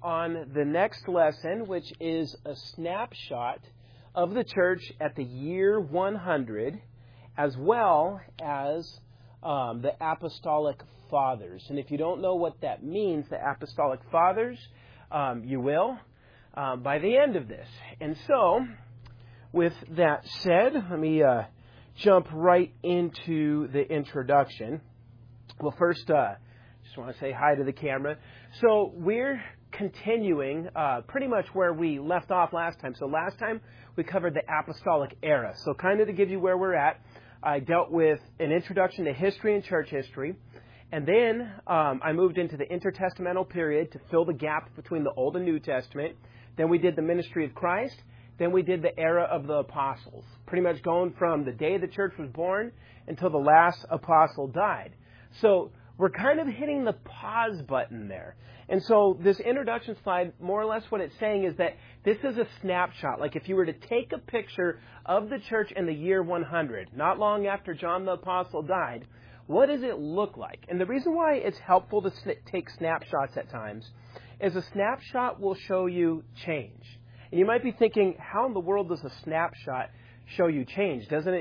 on the next lesson, which is a snapshot of the church at the year 100, as well as the Apostolic Fathers. And if you don't know what that means, the Apostolic Fathers, you will by the end of this. And so, with that said, let me jump right into the introduction. Well, first, just want to say hi to the camera. So we're continuing pretty much where we left off last time. So last time we covered the Apostolic era. So kind of to give you where we're at, I dealt with an introduction to history and church history. And then I moved into the intertestamental period to fill the gap between the Old and New Testament. Then we did the ministry of Christ. Then we did the era of the apostles, pretty much going from the day the church was born until the last apostle died. So we're kind of hitting the pause button there. And so this introduction slide, more or less what it's saying is that this is a snapshot. Like if you were to take a picture of the church in the year 100, not long after John the Apostle died, what does it look like? And the reason why it's helpful to take snapshots at times is a snapshot will show you change. And you might be thinking, how in the world does a snapshot show you change? Doesn't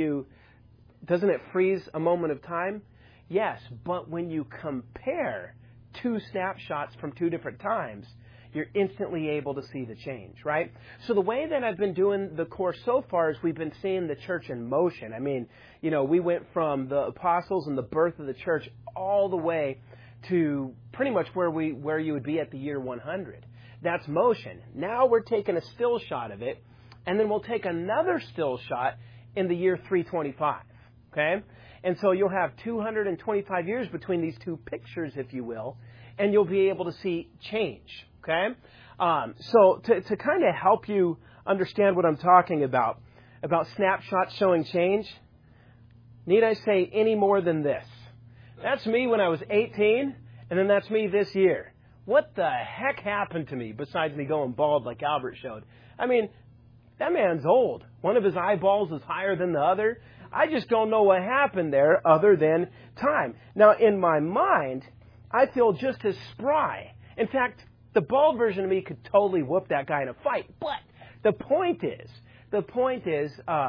it freeze a moment of time? Yes, but when you compare two snapshots from two different times, you're instantly able to see the change, right? So the way that I've been doing the course so far is we've been seeing the church in motion. I mean, we went from the apostles and the birth of the church all the way to pretty much where you would be at the year 100. That's motion. Now we're taking a still shot of it, and then we'll take another still shot in the year 325, okay? And so you'll have 225 years between these two pictures, if you will, and you'll be able to see change, okay? So to kind of help you understand what I'm talking about snapshots showing change, need I say any more than this? That's me when I was 18, and then that's me this year. What the heck happened to me besides me going bald like Albert showed? I mean, that man's old. One of his eyeballs is higher than the other. I just don't know what happened there other than time. Now, in my mind, I feel just as spry. In fact, the bald version of me could totally whoop that guy in a fight. But the point is,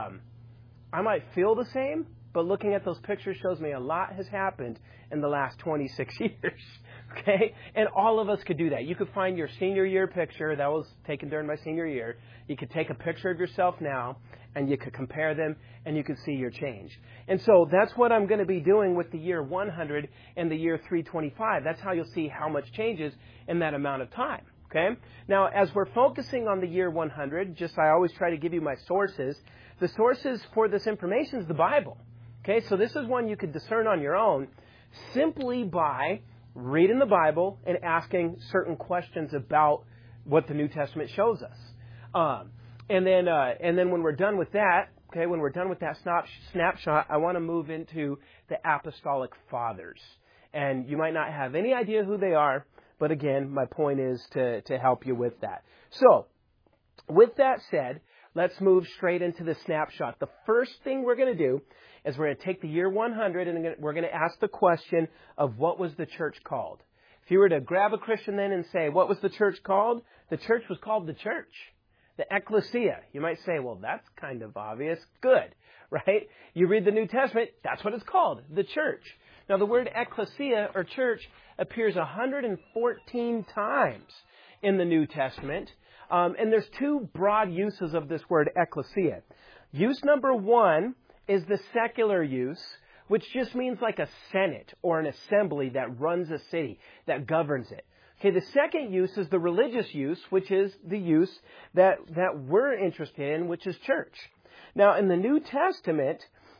I might feel the same, but looking at those pictures shows me a lot has happened in the last 26 years. Okay? And all of us could do that. You could find your senior year picture. That was taken during my senior year. You could take a picture of yourself now, and you could compare them, and you could see your change. And so that's what I'm going to be doing with the year 100 and the year 325. That's how you'll see how much changes in that amount of time. Okay? Now, as we're focusing on the year 100, I always try to give you my sources. The sources for this information is the Bible. Okay? So this is one you could discern on your own simply by reading the Bible and asking certain questions about what the New Testament shows us. And then when we're done with that, okay, when we're done with that snapshot, I want to move into the Apostolic Fathers. And you might not have any idea who they are, but again, my point is to help you with that. So, with that said, let's move straight into the snapshot. The first thing we're going to do is we're going to take the year 100 and we're going to ask the question of what was the church called. If you were to grab a Christian then and say, what was the church called? The church was called the church. The ecclesia. You might say, well, that's kind of obvious. Good, right? You read the New Testament, that's what it's called, the church. Now, the word ecclesia or church appears 114 times in the New Testament. And there's two broad uses of this word ecclesia. Use number one is the secular use, which just means like a senate or an assembly that runs a city, that governs it. Okay, the second use is the religious use, which is the use that we're interested in, which is church. Now, in the New Testament,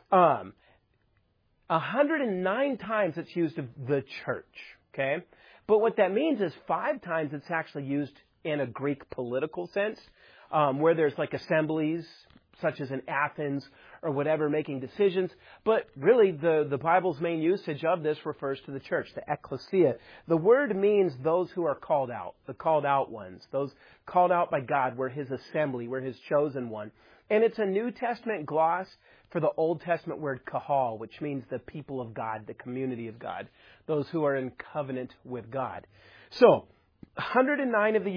109 times it's used of the church. Okay, but what that means is 5 times it's actually used in a Greek political sense, where there's like assemblies, such as in Athens or whatever, making decisions. But really, the Bible's main usage of this refers to the church, the ecclesia. The word means those who are called out, the called out ones, those called out by God. We're His assembly, we're His chosen one. And it's a New Testament gloss for the Old Testament word kahal, which means the people of God, the community of God, those who are in covenant with God. So, 109 of the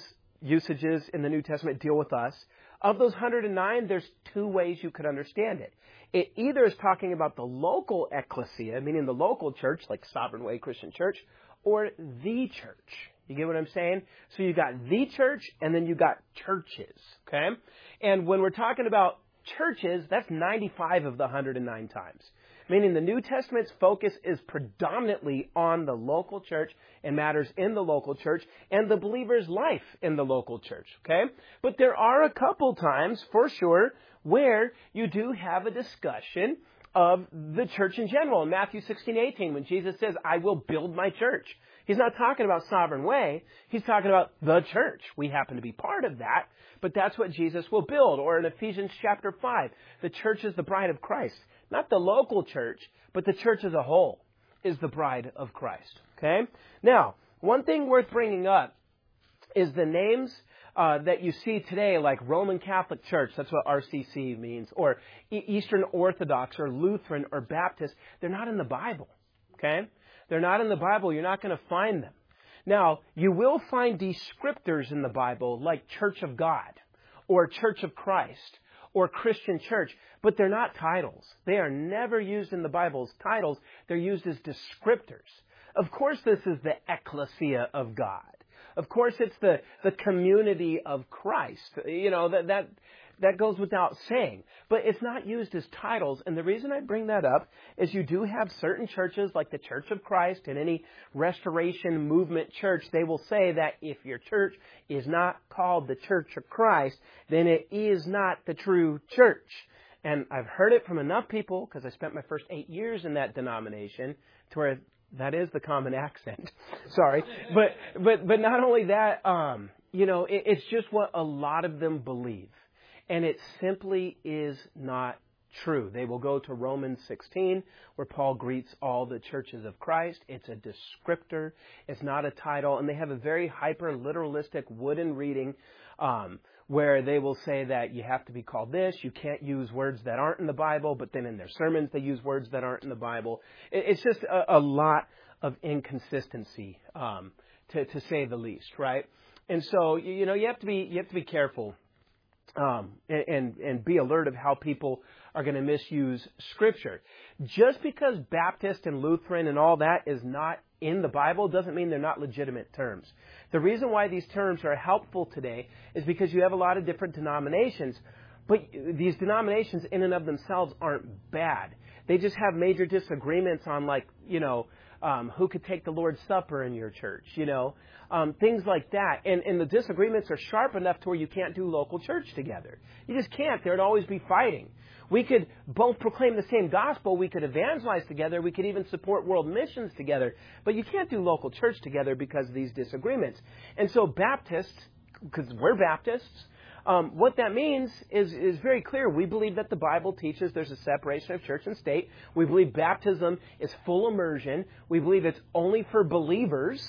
usages in the New Testament deal with us. Of those 109, there's two ways you could understand it. It either is talking about the local ecclesia, meaning the local church, like Sovereign Way Christian Church, or the church. You get what I'm saying? So you got the church, and then you got churches, okay? And when we're talking about churches, that's 95 of the 109 times. Meaning the New Testament's focus is predominantly on the local church and matters in the local church and the believer's life in the local church, okay? But there are a couple times, for sure, where you do have a discussion of the church in general. In Matthew 16:18, when Jesus says, I will build my church. He's not talking about Sovereign Way. He's talking about the church. We happen to be part of that, but that's what Jesus will build. Or in Ephesians chapter 5, the church is the bride of Christ. Not the local church, but the church as a whole is the bride of Christ. Okay? Now, one thing worth bringing up is the names that you see today, like Roman Catholic Church, that's what RCC means, or Eastern Orthodox, or Lutheran, or Baptist. They're not in the Bible. Okay? They're not in the Bible. You're not going to find them. Now, you will find descriptors in the Bible, like Church of God, or Church of Christ, or Christian church, but they're not titles. They are never used in the Bible as titles. They're used as descriptors. Of course, this is the ecclesia of God. Of course, it's the community of Christ. You know, that goes without saying. But it's not used as titles. And the reason I bring that up is you do have certain churches like the Church of Christ and any Restoration Movement church. They will say that if your church is not called the Church of Christ, then it is not the true church. And I've heard it from enough people, because I spent my first 8 years in that denomination, to where that is the common accent. Sorry. But not only that, it's just what a lot of them believe. And it simply is not true. They will go to Romans 16, where Paul greets all the churches of Christ. It's a descriptor. It's not a title. And they have a very hyper-literalistic wooden reading where they will say that you have to be called this. You can't use words that aren't in the Bible. But then in their sermons, they use words that aren't in the Bible. It's just a lot of inconsistency, to say the least, right? And so, you have to be careful. And be alert of how people are going to misuse Scripture. Just because Baptist and Lutheran and all that is not in the Bible doesn't mean they're not legitimate terms. The reason why these terms are helpful today is because you have a lot of different denominations, but these denominations in and of themselves aren't bad. They just have major disagreements on, who could take the Lord's Supper in your church, things like that. And the disagreements are sharp enough to where you can't do local church together. You just can't. There'd always be fighting. We could both proclaim the same gospel. We could evangelize together. We could even support world missions together. But you can't do local church together because of these disagreements. And so Baptists, because we're Baptists, what that means is very clear. We believe that the Bible teaches there's a separation of church and state. We believe baptism is full immersion. We believe it's only for believers.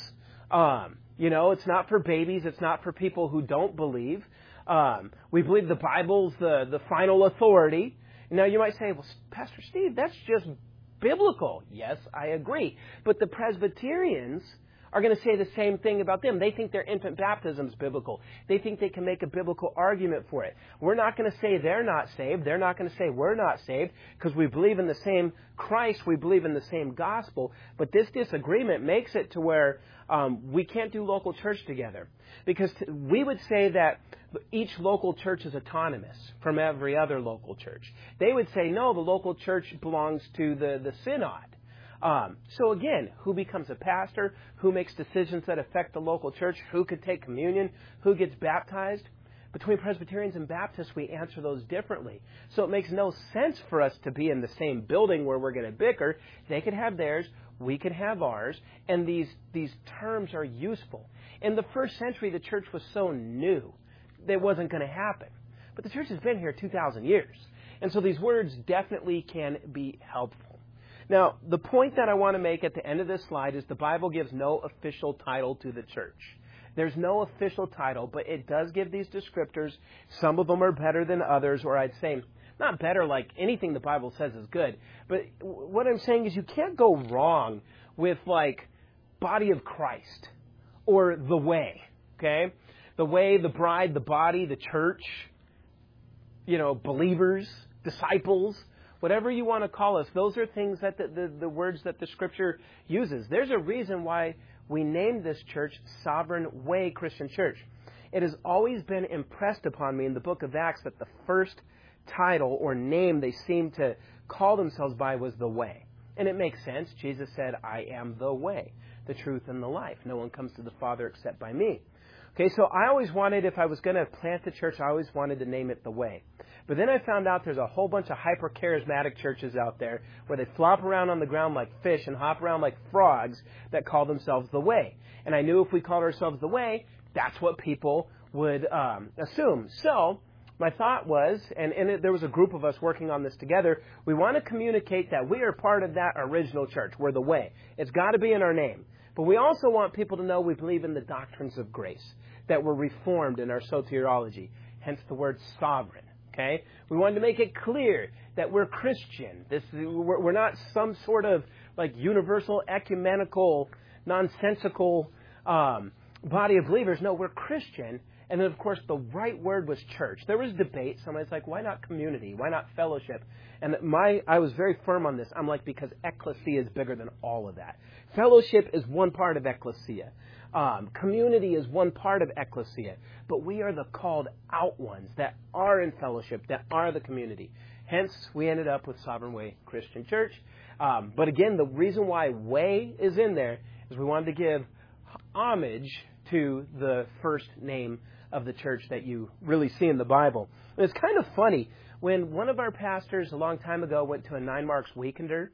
It's not for babies. It's not for people who don't believe. We believe the Bible's the final authority. Now, you might say, well, Pastor Steve, that's just biblical. Yes, I agree. But the Presbyterians are going to say the same thing about them. They think their infant baptism is biblical. They think they can make a biblical argument for it. We're not going to say they're not saved. They're not going to say we're not saved, because we believe in the same Christ. We believe in the same gospel. But this disagreement makes it to where we can't do local church together, because we would say that each local church is autonomous from every other local church. They would say, no, the local church belongs to the synod. So again, who becomes a pastor? Who makes decisions that affect the local church? Who could take communion? Who gets baptized? Between Presbyterians and Baptists, we answer those differently. So it makes no sense for us to be in the same building where we're going to bicker. They could have theirs. We could have ours. And these terms are useful. In the first century, the church was so new that it wasn't going to happen. But the church has been here 2,000 years. And so these words definitely can be helpful. Now, the point that I want to make at the end of this slide is the Bible gives no official title to the church. There's no official title, but it does give these descriptors. Some of them are better than others, or I'd say not better, like anything the Bible says is good. But what I'm saying is you can't go wrong with, like, body of Christ, or the way, okay? The way, the bride, the body, the church, believers, disciples, whatever you want to call us. Those are things that the words that the Scripture uses. There's a reason why we named this church Sovereign Way Christian Church. It has always been impressed upon me in the book of Acts that the first title or name they seemed to call themselves by was the Way. And it makes sense. Jesus said, I am the way, the truth, and the life. No one comes to the Father except by me. Okay, so I always wanted, if I was going to plant the church, I always wanted to name it the Way. But then I found out there's a whole bunch of hyper-charismatic churches out there where they flop around on the ground like fish and hop around like frogs that call themselves the Way. And I knew if we called ourselves the Way, that's what people would assume. So my thought was, there was a group of us working on this together, we want to communicate that we are part of that original church. We're the Way. It's got to be in our name. But we also want people to know we believe in the doctrines of grace, that we're reformed in our soteriology, hence the word sovereign. Okay? We wanted to make it clear that we're Christian. We're not some sort of like universal, ecumenical, nonsensical body of believers. No, we're Christian. And then, of course, the right word was church. There was debate. Somebody's like, why not community? Why not fellowship? And I was very firm on this. I'm like, because ecclesia is bigger than all of that. Fellowship is one part of ecclesia. Community is one part of ecclesia. But we are the called out ones that are in fellowship, that are the community. Hence, we ended up with Sovereign Way Christian Church. But again, the reason why way is in there is we wanted to give homage to the first name of the church that you really see in the Bible. And it's kind of funny. When one of our pastors a long time ago went to a 9 Marks Weekender,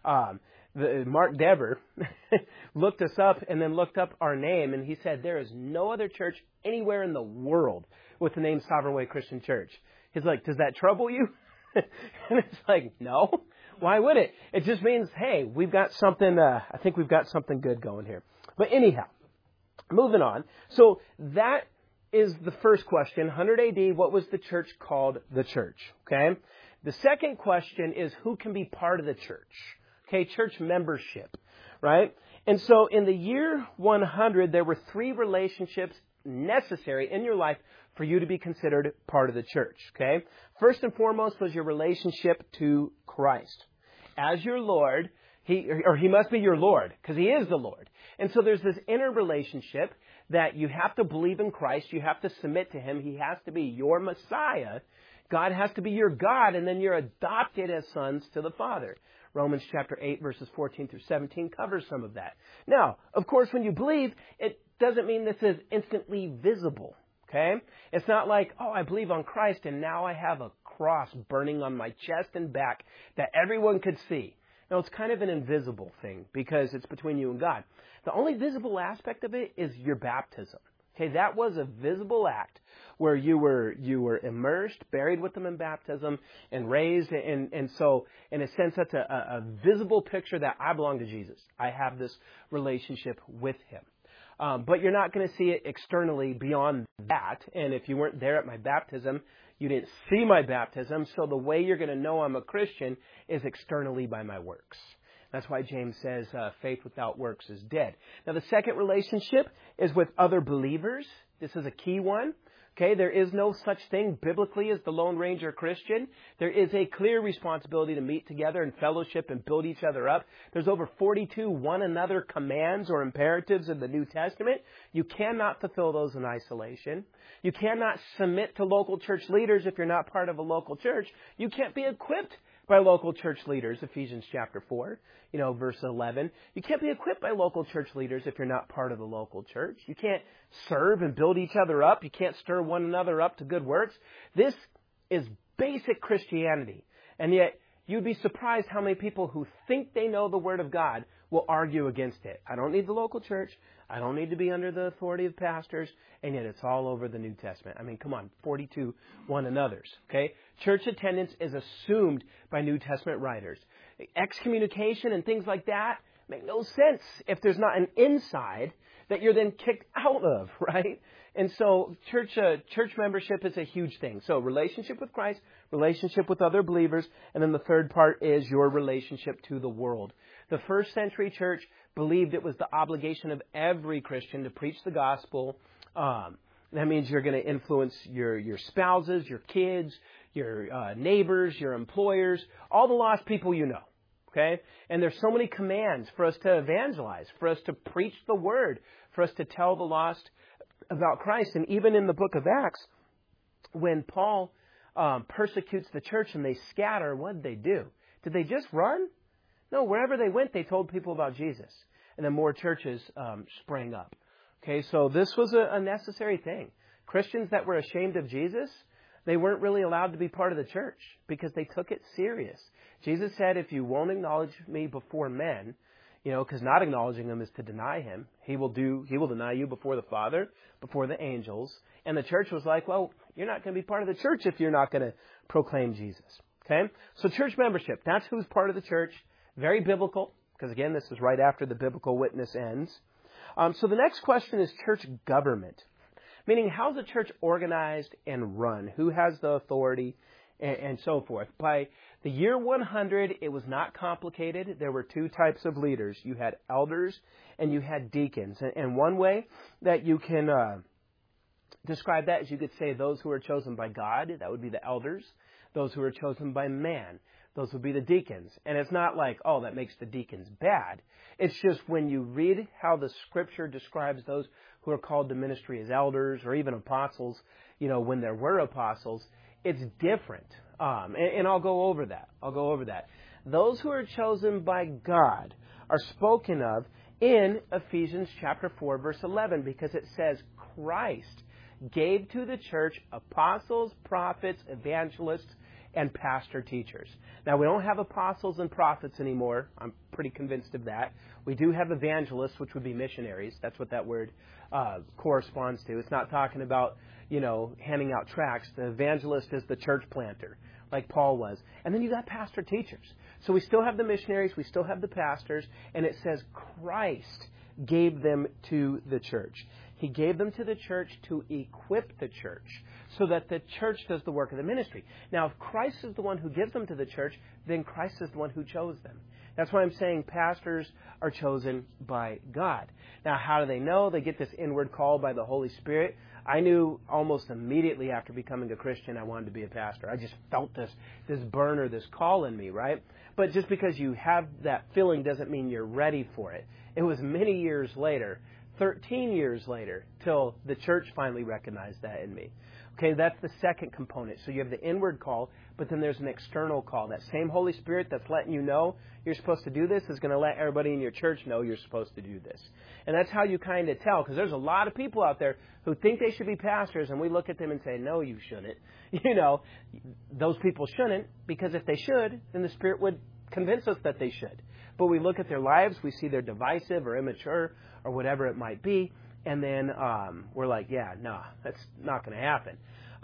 Mark Dever looked us up and then looked up our name, and he said, there is no other church anywhere in the world with the name Sovereign Way Christian Church. He's like, does that trouble you? And it's like, no. Why would it? It just means, hey, we've got something, I think we've got something good going here. But anyhow, moving on. So that is the first question. 100 AD, what was the church called the church? Okay. The second question is who can be part of the church? Okay, church membership, right? And so in the year 100, there were 3 relationships necessary in your life for you to be considered part of the church, okay? First and foremost was your relationship to Christ. As your Lord, He must be your Lord, because He is the Lord. And so there's this inner relationship that you have to believe in Christ, you have to submit to Him, He has to be your Messiah, God has to be your God, and then you're adopted as sons to the Father. Romans chapter 8, verses 14 through 17 covers some of that. Now, of course, when you believe, it doesn't mean this is instantly visible, okay? It's not like, oh, I believe on Christ, and now I have a cross burning on my chest and back that everyone could see. No, it's kind of an invisible thing because it's between you and God. The only visible aspect of it is your baptism. Okay, that was a visible act where you were immersed, buried with them in baptism, and raised. And so, in a sense, that's a visible picture that I belong to Jesus. I have this relationship with Him. But you're not going to see it externally beyond that. And if you weren't there at my baptism, you didn't see my baptism. So the way you're going to know I'm a Christian is externally by my works. That's why James says faith without works is dead. Now, the second relationship is with other believers. This is a key one. Okay, there is no such thing biblically as the Lone Ranger Christian. There is a clear responsibility to meet together and fellowship and build each other up. There's over 42 one another commands or imperatives in the New Testament. You cannot fulfill those in isolation. You cannot submit to local church leaders if you're not part of a local church. You can't be equipped by local church leaders, Ephesians chapter 4, verse 11. You can't be equipped by local church leaders if you're not part of the local church. You can't serve and build each other up. You can't stir one another up to good works. This is basic Christianity. And yet, you'd be surprised how many people who think they know the Word of God will argue against it. I don't need the local church. I don't need to be under the authority of pastors. And yet it's all over the New Testament. I mean, come on, 42 one another's. Okay? Church attendance is assumed by New Testament writers. Excommunication and things like that make no sense if there's not an inside that you're then kicked out of, right? And so church membership is a huge thing. So relationship with Christ, relationship with other believers, and then the third part is your relationship to the world. The first century church believed it was the obligation of every Christian to preach the gospel. That means you're going to influence your spouses, your kids, your neighbors, your employers, all the lost people you know. Okay? And there's so many commands for us to evangelize, for us to preach the word, for us to tell the lost about Christ. And even in the book of Acts, when Paul persecutes the church and they scatter, what did they do? Did they just run? No, wherever they went, they told people about Jesus. And then more churches sprang up. Okay, so this was a necessary thing. Christians that were ashamed of Jesus, they weren't really allowed to be part of the church because they took it serious. Jesus said, if you won't acknowledge me before men, because not acknowledging him is to deny him, he will deny you before the Father, before the angels. And the church was like, well, you're not going to be part of the church if you're not going to proclaim Jesus. Okay? So church membership, that's who's part of the church. Very biblical, because again, this is right after the biblical witness ends. So the next question is church government, meaning how's the church organized and run? Who has the authority and so forth? By the year 100, it was not complicated. There were two types of leaders. You had elders and you had deacons. And one way that you can describe that is you could say those who are chosen by God, that would be the elders. Those who are chosen by man, those would be the deacons. And it's not like, oh, that makes the deacons bad. It's just when you read how the Scripture describes those who are called to ministry as elders or even apostles, when there were apostles, it's different. And I'll go over that. Those who are chosen by God are spoken of in Ephesians chapter 4, verse 11, because it says Christ gave to the church apostles, prophets, evangelists, and pastor teachers. Now, we don't have apostles and prophets anymore. I'm pretty convinced of that. We do have evangelists, which would be missionaries. That's what that word corresponds to. It's not talking about, handing out tracts. The evangelist is the church planter, like Paul was. And then you got pastor teachers. So we still have the missionaries, we still have the pastors, and it says Christ gave them to the church. He gave them to the church to equip the church so that the church does the work of the ministry. Now, if Christ is the one who gives them to the church, then Christ is the one who chose them. That's why I'm saying pastors are chosen by God. Now, how do they know? They get this inward call by the Holy Spirit. I knew almost immediately after becoming a Christian I wanted to be a pastor. I just felt this burn or this call in me, right? But just because you have that feeling doesn't mean you're ready for it. It was many years later, 13 years later, till the church finally recognized that in me. Okay, that's the second component. So you have the inward call, but then there's an external call. That same Holy Spirit that's letting you know you're supposed to do this is going to let everybody in your church know you're supposed to do this. And that's how you kind of tell, because there's a lot of people out there who think they should be pastors, and we look at them and say, no, you shouldn't. Those people shouldn't, because if they should, then the Spirit would convince us that they should. But we look at their lives, we see they're divisive or immature or whatever it might be, and then we're like, yeah, no, that's not going to happen.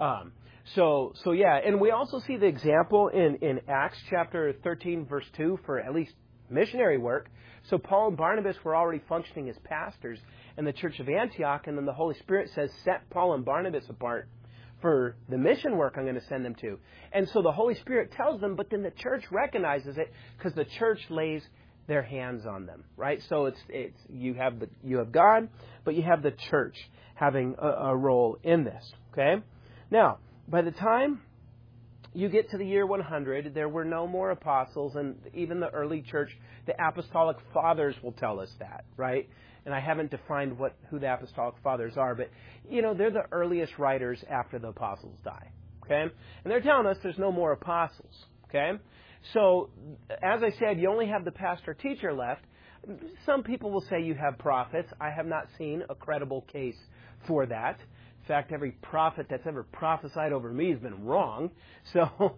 So yeah, and we also see the example in Acts chapter 13, verse 2 for at least missionary work. So Paul and Barnabas were already functioning as pastors in the church of Antioch, and then the Holy Spirit says, set Paul and Barnabas apart for the mission work I'm going to send them to. And so the Holy Spirit tells them, but then the church recognizes it because the church lays their hands on them, right? So it's you have God, but you have the church having a role in this, okay? Now, by the time you get to the year 100, there were no more apostles, and even the early church, the apostolic fathers will tell us that, right? And I haven't defined who the apostolic fathers are, but, they're the earliest writers after the apostles die, okay? And they're telling us there's no more apostles, okay? So, as I said, you only have the pastor-teacher left. Some people will say you have prophets. I have not seen a credible case for that. In fact, every prophet that's ever prophesied over me has been wrong. So,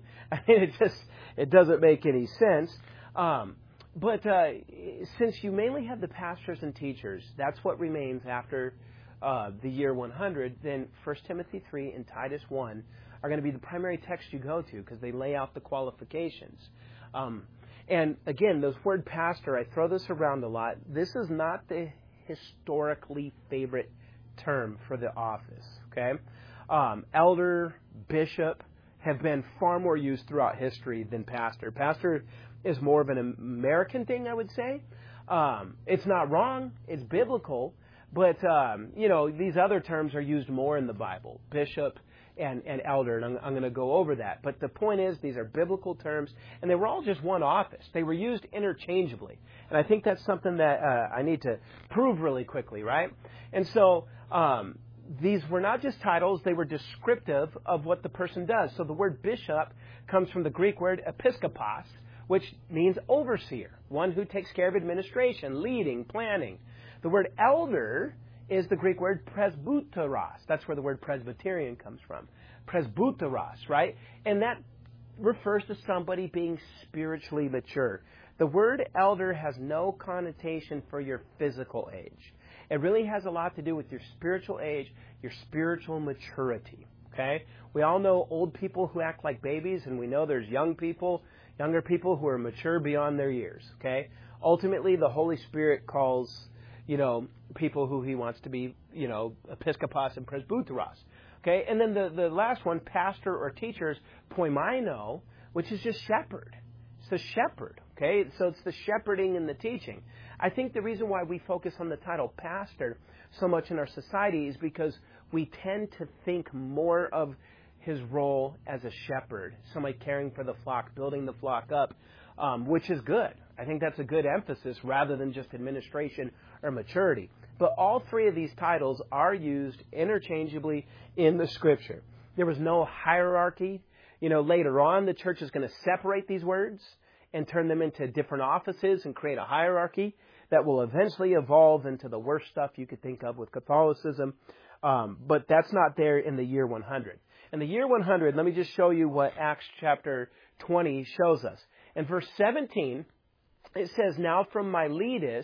it doesn't make any sense. But since you mainly have the pastors and teachers, that's what remains after the year 100, then 1 Timothy 3 and Titus 1 are going to be the primary text you go to because they lay out the qualifications. And again, this word pastor, I throw this around a lot. This is not the historically favorite term for the office, okay? Elder, bishop have been far more used throughout history than pastor. Pastor is more of an American thing, I would say. It's not wrong. It's biblical. But, these other terms are used more in the Bible. Bishop and elder, and I'm going to go over that. But the point is, these are biblical terms, and they were all just one office. They were used interchangeably. And I think that's something that I need to prove really quickly, right? And so these were not just titles, they were descriptive of what the person does. So the word bishop comes from the Greek word episkopos, which means overseer, one who takes care of administration, leading, planning. The word elder is the Greek word presbyteros. That's where the word Presbyterian comes from. Presbyteros, right? And that refers to somebody being spiritually mature. The word elder has no connotation for your physical age. It really has a lot to do with your spiritual age, your spiritual maturity. Okay? We all know old people who act like babies, and we know there's younger people who are mature beyond their years. Okay? Ultimately, the Holy Spirit calls, people who He wants to be, episkopos and presbyteros. Okay? And then the last one, pastor or teacher, is poimino, which is just shepherd. It's a shepherd. Okay? So it's the shepherding and the teaching. I think the reason why we focus on the title pastor so much in our society is because we tend to think more of his role as a shepherd, somebody caring for the flock, building the flock up, which is good. I think that's a good emphasis rather than just administration or maturity. But all three of these titles are used interchangeably in the Scripture. There was no hierarchy. Later on, the church is going to separate these words and turn them into different offices and create a hierarchy that will eventually evolve into the worst stuff you could think of with Catholicism. But that's not there in the year 100. In the year 100, let me just show you what Acts chapter 20 shows us. In verse 17, it says, "Now from Miletus,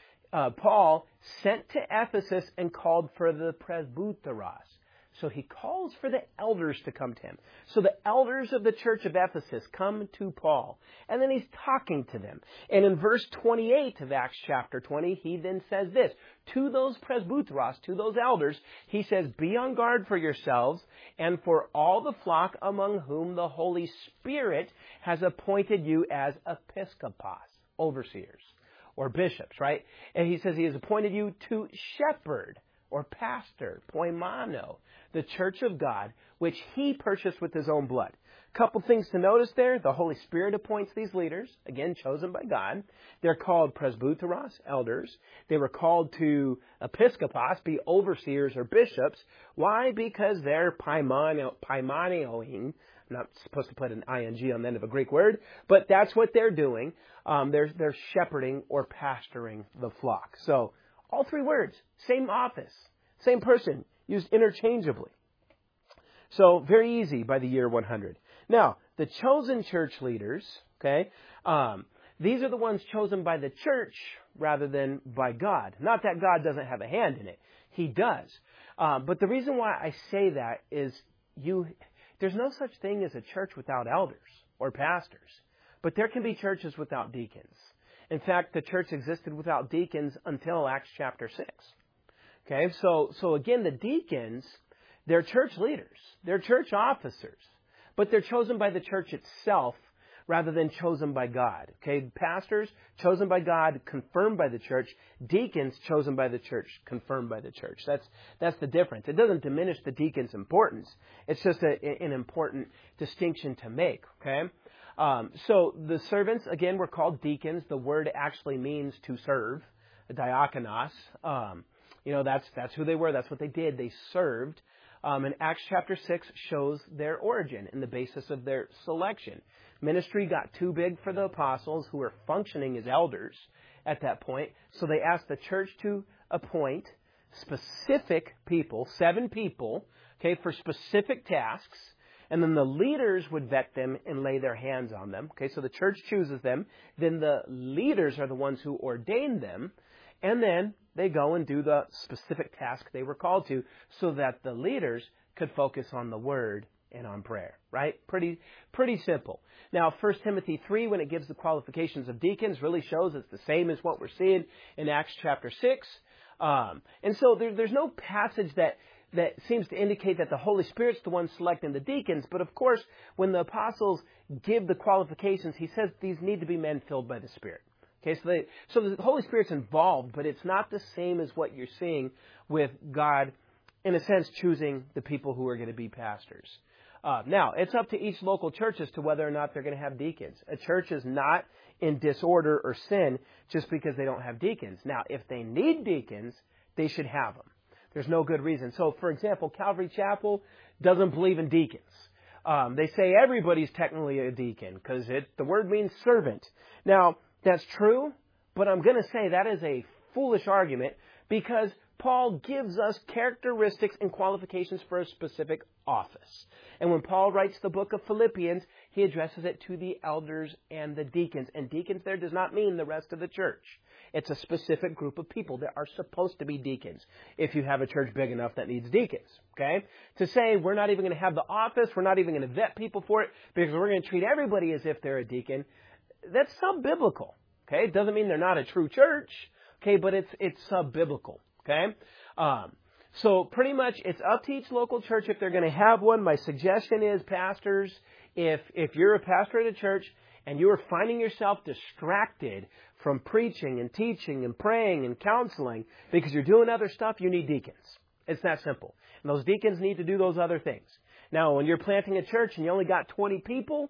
Paul sent to Ephesus and called for the presbyteros." So he calls for the elders to come to him. So the elders of the church of Ephesus come to Paul. And then he's talking to them. And in verse 28 of Acts chapter 20, he then says this. To those presbyteros, to those elders, he says, "Be on guard for yourselves and for all the flock among whom the Holy Spirit has appointed you as episkopos," overseers, or bishops, right? And he says he has appointed you to shepherd, or pastor, poimano, the church of God, which He purchased with His own blood. Couple things to notice there. The Holy Spirit appoints these leaders, again, chosen by God. They're called presbyteros, elders. They were called to episkopos, be overseers or bishops. Why? Because they're paimanioing. I'm not supposed to put an ing on the end of a Greek word, but that's what they're doing. They're shepherding or pastoring the flock. So, all three words, same office, same person, used interchangeably. So, very easy by the year 100. Now, the chosen church leaders, okay, these are the ones chosen by the church rather than by God. Not that God doesn't have a hand in it. He does. But the reason why I say that is there's no such thing as a church without elders or pastors. But there can be churches without deacons. In fact, the church existed without deacons until Acts chapter 6. Okay, so again, the deacons, they're church leaders. They're church officers. But they're chosen by the church itself rather than chosen by God. Okay, pastors, chosen by God, confirmed by the church. Deacons, chosen by the church, confirmed by the church. That's the difference. It doesn't diminish the deacon's importance. It's just an important distinction to make. Okay. So the servants, again, were called deacons. The word actually means to serve, diakonos. That's who they were. That's what they did. They served. And Acts chapter 6 shows their origin and the basis of their selection. Ministry got too big for the apostles, who were functioning as elders at that point. So they asked the church to appoint specific people, 7 people, okay, for specific tasks. And then the leaders would vet them and lay their hands on them. Okay, so the church chooses them. Then the leaders are the ones who ordain them. And then they go and do the specific task they were called to so that the leaders could focus on the Word and on prayer. Right? Pretty simple. Now, 1 Timothy 3, when it gives the qualifications of deacons, really shows it's the same as what we're seeing in Acts chapter 6. And so there's no passage that that seems to indicate that the Holy Spirit's the one selecting the deacons. But of course, when the apostles give the qualifications, he says these need to be men filled by the Spirit. Okay, so the Holy Spirit's involved, but it's not the same as what you're seeing with God, in a sense, choosing the people who are going to be pastors. Now, it's up to each local church as to whether or not they're going to have deacons. A church is not in disorder or sin just because they don't have deacons. Now, if they need deacons, they should have them. There's no good reason. So, for example, Calvary Chapel doesn't believe in deacons. They say everybody's technically a deacon because the word means servant. Now, that's true, but I'm going to say that is a foolish argument because Paul gives us characteristics and qualifications for a specific office. And when Paul writes the book of Philippians, he addresses it to the elders and the deacons. And deacons there does not mean the rest of the church. It's a specific group of people that are supposed to be deacons if you have a church big enough that needs deacons. Okay? To say we're not even going to have the office, we're not even going to vet people for it because we're going to treat everybody as if they're a deacon, that's sub-biblical. Okay? It doesn't mean they're not a true church. Okay? But it's sub-biblical. Okay? So pretty much it's up to each local church if they're going to have one. My suggestion is, pastors, if you're a pastor at a church and you are finding yourself distracted from preaching and teaching and praying and counseling because you're doing other stuff, you need deacons. It's that simple. And those deacons need to do those other things. Now, when you're planting a church and you only got 20 people,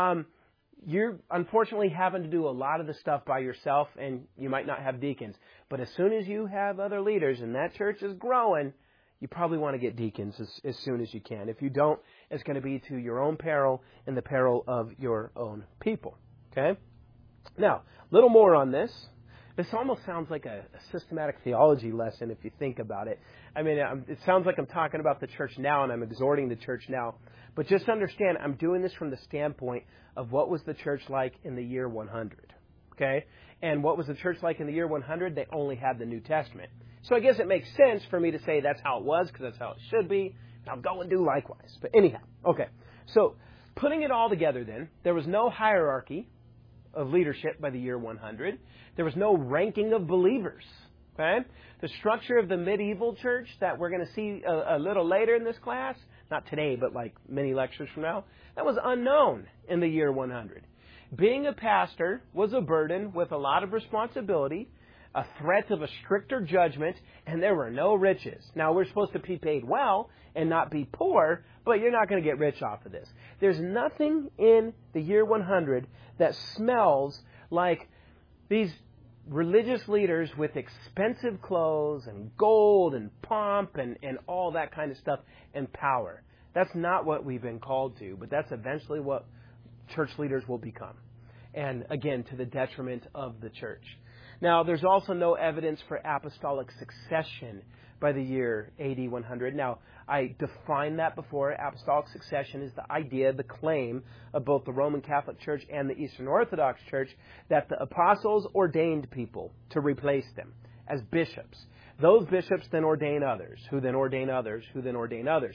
you're unfortunately having to do a lot of the stuff by yourself, and you might not have deacons. But as soon as you have other leaders and that church is growing, you probably want to get deacons as soon as you can. If you don't, it's going to be to your own peril and the peril of your own people. Okay? Now, a little more on this. This almost sounds like a systematic theology lesson if you think about it. I mean, it sounds like I'm talking about the church now and I'm exhorting the church now. But just understand, I'm doing this from the standpoint of what was the church like in the year 100. Okay? And what was the church like in the year 100? They only had the New Testament. So I guess it makes sense for me to say that's how it was because that's how it should be. Now go and do likewise. But anyhow, okay. So putting it all together then, there was no hierarchy of leadership by the year 100. There was no ranking of believers. Okay? The structure of the medieval church that we're going to see a little later in this class, not today, but like many lectures from now, that was unknown in the year 100. Being a pastor was a burden with a lot of responsibility, a threat of a stricter judgment, and there were no riches. Now, we're supposed to be paid well and not be poor, but you're not going to get rich off of this. There's nothing in the year 100 that smells like these religious leaders with expensive clothes and gold and pomp and all that kind of stuff and power. That's not what we've been called to, but that's eventually what church leaders will become. And again, to the detriment of the church. Now, there's also no evidence for apostolic succession by the year AD 100. Now, I defined that before. Apostolic succession is the idea, the claim of both the Roman Catholic Church and the Eastern Orthodox Church that the apostles ordained people to replace them as bishops. Those bishops then ordain others, who then ordain others, who then ordain others.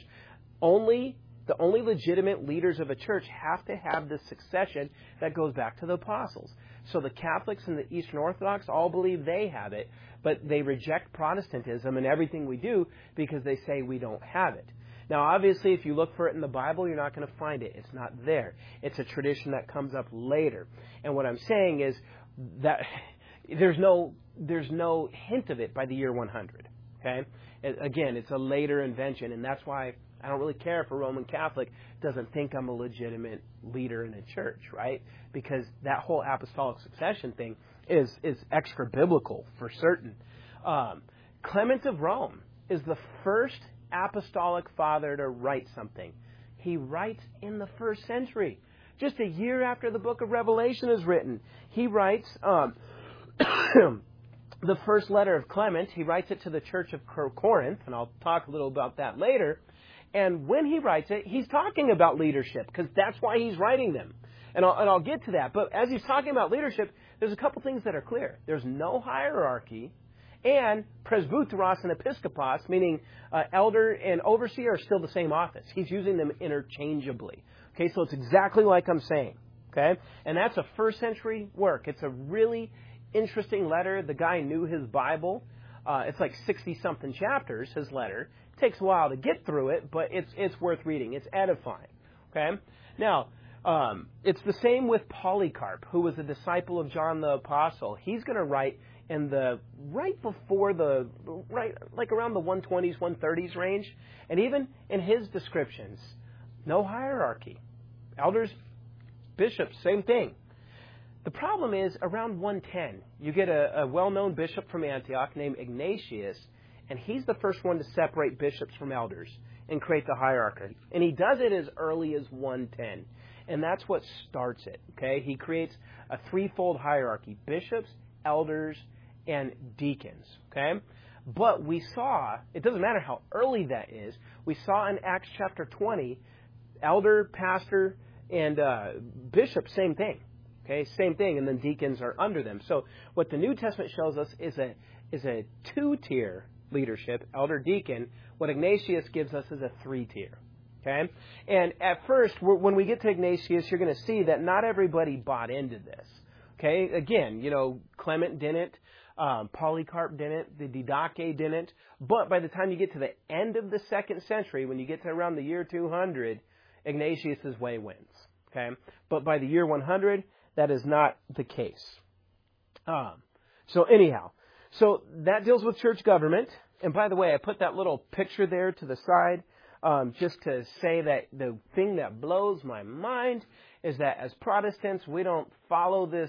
The only legitimate leaders of a church have to have this succession that goes back to the apostles. So the Catholics and the Eastern Orthodox all believe they have it, but they reject Protestantism and everything we do because they say we don't have it. Now, obviously, if you look for it in the Bible, you're not going to find it. It's not there. It's a tradition that comes up later. And what I'm saying is that there's no hint of it by the year 100. Okay? Again, it's a later invention, and that's why I don't really care if a Roman Catholic doesn't think I'm a legitimate leader in a church, right? Because that whole apostolic succession thing is extra biblical for certain. Clement of Rome is the first apostolic father to write something. He writes in the 1st century, just a year after the book of Revelation is written. He writes the first letter of Clement. He writes it to the church of Corinth, and I'll talk a little about that later. And when he writes it, he's talking about leadership because that's why he's writing them. And I'll get to that. But as he's talking about leadership, there's a couple things that are clear. There's no hierarchy, and presbyteros and episkopos, meaning elder and overseer, are still the same office. He's using them interchangeably. Okay, so it's exactly like I'm saying. Okay, and that's a 1st century work. It's a really interesting letter. The guy knew his Bible. It's like 60-something chapters, his letter. It Takes a while to get through it, but it's worth reading. It's edifying. Okay? Now, it's the same with Polycarp, who was a disciple of John the Apostle. He's going to write in right around the 120s, 130s range. And even in his descriptions, no hierarchy. Elders, bishops, same thing. The problem is, around 110, you get a well-known bishop from Antioch named Ignatius, and he's the first one to separate bishops from elders and create the hierarchy. And he does it as early as 110. And that's what starts it. Okay? He creates a threefold hierarchy: bishops, elders, and deacons. Okay? But we saw, it doesn't matter how early that is, we saw in Acts chapter 20, elder, pastor, and bishop, same thing. Okay, same thing, and then deacons are under them. So what the New Testament shows us is a two-tier leadership, elder, deacon. What Ignatius gives us is a three-tier. Okay, and at first, when we get to Ignatius, you're going to see that not everybody bought into this. Okay, again, Clement didn't, Polycarp didn't, the Didache didn't. But by the time you get to the end of the 2nd century, when you get to around the year 200, Ignatius' way wins. Okay, but by the year 100, that is not the case. So that deals with church government. And by the way, I put that little picture there to the side just to say that the thing that blows my mind is that as Protestants, we don't follow this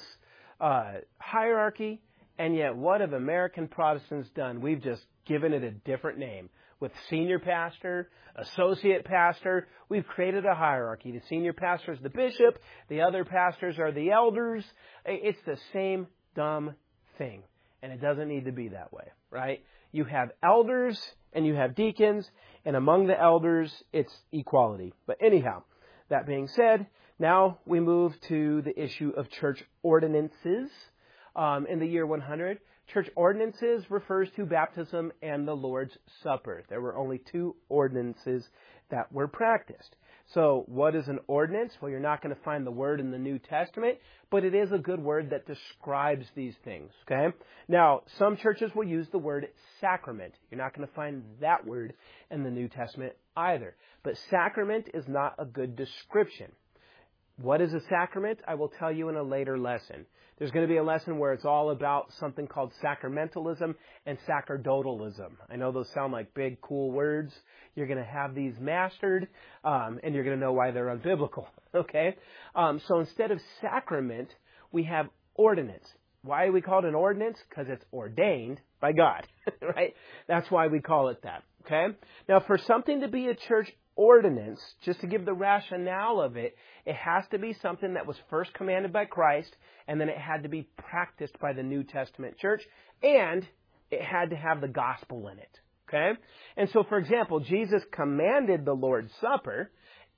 hierarchy. And yet, what have American Protestants done? We've just given it a different name. With senior pastor, associate pastor, we've created a hierarchy. The senior pastor is the bishop. The other pastors are the elders. It's the same dumb thing. And it doesn't need to be that way, right? You have elders and you have deacons. And among the elders, it's equality. But anyhow, that being said, now we move to the issue of church ordinances in the year 100. Church ordinances refers to baptism and the Lord's Supper. There were only 2 ordinances that were practiced. So what is an ordinance? Well, you're not going to find the word in the New Testament, but it is a good word that describes these things. Okay? Now, some churches will use the word sacrament. You're not going to find that word in the New Testament either. But sacrament is not a good description. What is a sacrament? I will tell you in a later lesson. There's going to be a lesson where it's all about something called sacramentalism and sacerdotalism. I know those sound like big, cool words. You're going to have these mastered, and you're going to know why they're unbiblical. Okay? So instead of sacrament, we have ordinance. Why do we call it an ordinance? Because it's ordained by God. Right? That's why we call it that. Okay? Now, for something to be a church ordinance, just to give the rationale of it, it has to be something that was first commanded by Christ, and then it had to be practiced by the New Testament church, and it had to have the gospel in it. Okay? And so, for example, Jesus commanded the Lord's Supper,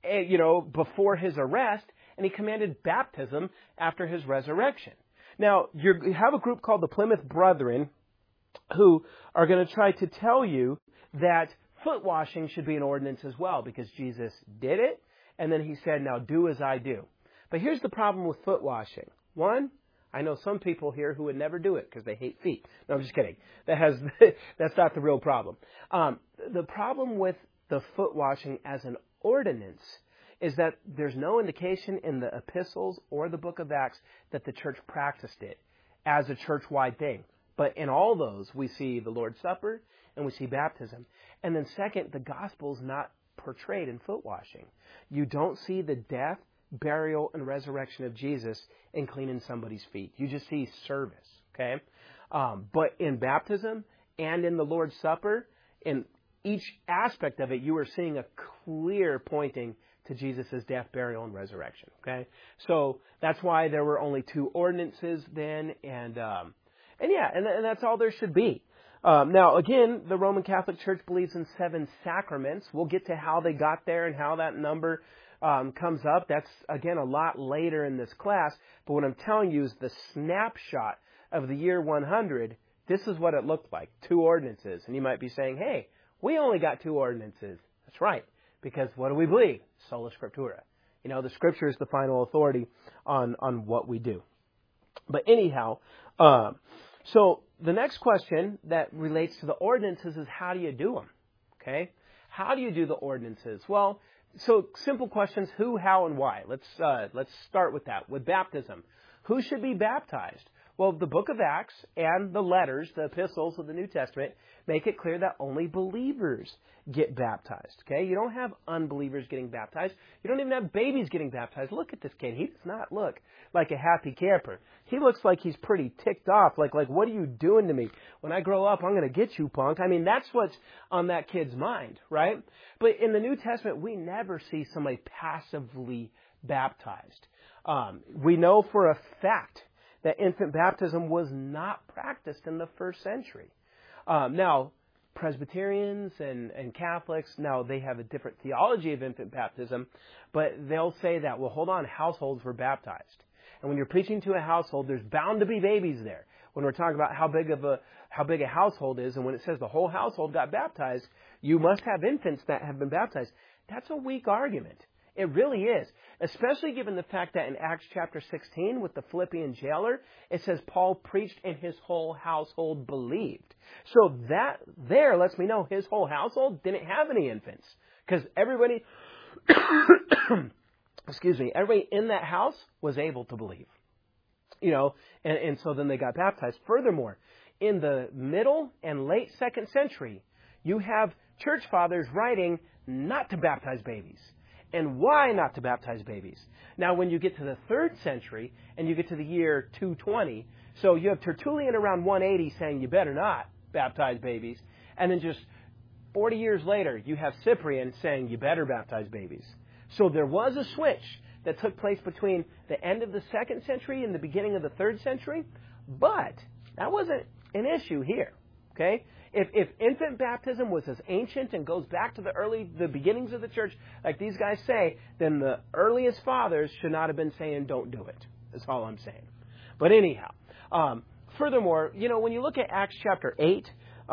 before his arrest, and he commanded baptism after his resurrection. Now, you have a group called the Plymouth Brethren who are going to try to tell you that foot washing should be an ordinance as well, because Jesus did it, and then he said, now do as I do. But here's the problem with foot washing. One, I know some people here who would never do it because they hate feet. No, I'm just kidding. That's not the real problem. The problem with the foot washing as an ordinance is that there's no indication in the epistles or the book of Acts that the church practiced it as a church-wide thing. But in all those, we see the Lord's Supper and we see baptism. And then second, the gospel is not portrayed in foot washing. You don't see the death, burial, and resurrection of Jesus in cleaning somebody's feet. You just see service, okay? But in baptism and in the Lord's Supper, in each aspect of it, you are seeing a clear pointing to Jesus' death, burial, and resurrection, okay? So that's why there were only 2 ordinances then, and that's all there should be. Now, again, the Roman Catholic Church believes in 7 sacraments. We'll get to how they got there and how that number comes up. That's, again, a lot later in this class. But what I'm telling you is the snapshot of the year 100, this is what it looked like, 2 ordinances. And you might be saying, hey, we only got 2 ordinances. That's right, because what do we believe? Sola Scriptura. The Scripture is the final authority on what we do. But anyhow, so the next question that relates to the ordinances is how do you do them? Okay? how do you do the ordinances? Well, so simple questions: who, how, and why. Let's start with that. With baptism, who should be baptized? Well, the book of Acts and the letters, the epistles of the New Testament, make it clear that only believers get baptized. Okay? You don't have unbelievers getting baptized. You don't even have babies getting baptized. Look at this kid. He does not look like a happy camper. He looks like he's pretty ticked off. Like, what are you doing to me? When I grow up, I'm going to get you, punk. I mean, that's what's on that kid's mind, right? But in the New Testament, we never see somebody passively baptized. We know for a fact that infant baptism was not practiced in the first century. Now, Presbyterians and Catholics, now they have a different theology of infant baptism, but they'll say that, well, hold on, households were baptized. And when you're preaching to a household, there's bound to be babies there. When we're talking about how big a household is, and when it says the whole household got baptized, you must have infants that have been baptized. That's a weak argument. It really is, especially given the fact that in Acts chapter 16 with the Philippian jailer, it says Paul preached and his whole household believed. So that there lets me know his whole household didn't have any infants, because everybody, everybody in that house was able to believe. You know, and so then they got baptized. Furthermore, in the middle and late 2nd century, you have church fathers writing not to baptize babies. And why not to baptize babies? Now, when you get to the 3rd century and you get to the year 220, so you have Tertullian around 180 saying you better not baptize babies. And then just 40 years later, you have Cyprian saying you better baptize babies. So there was a switch that took place between the end of the 2nd century and the beginning of the 3rd century. But that wasn't an issue here. Okay? If infant baptism was as ancient and goes back to the beginnings of the church, like these guys say, then the earliest fathers should not have been saying, don't do it. That's all I'm saying. But anyhow, furthermore, you know, when you look at Acts chapter 8,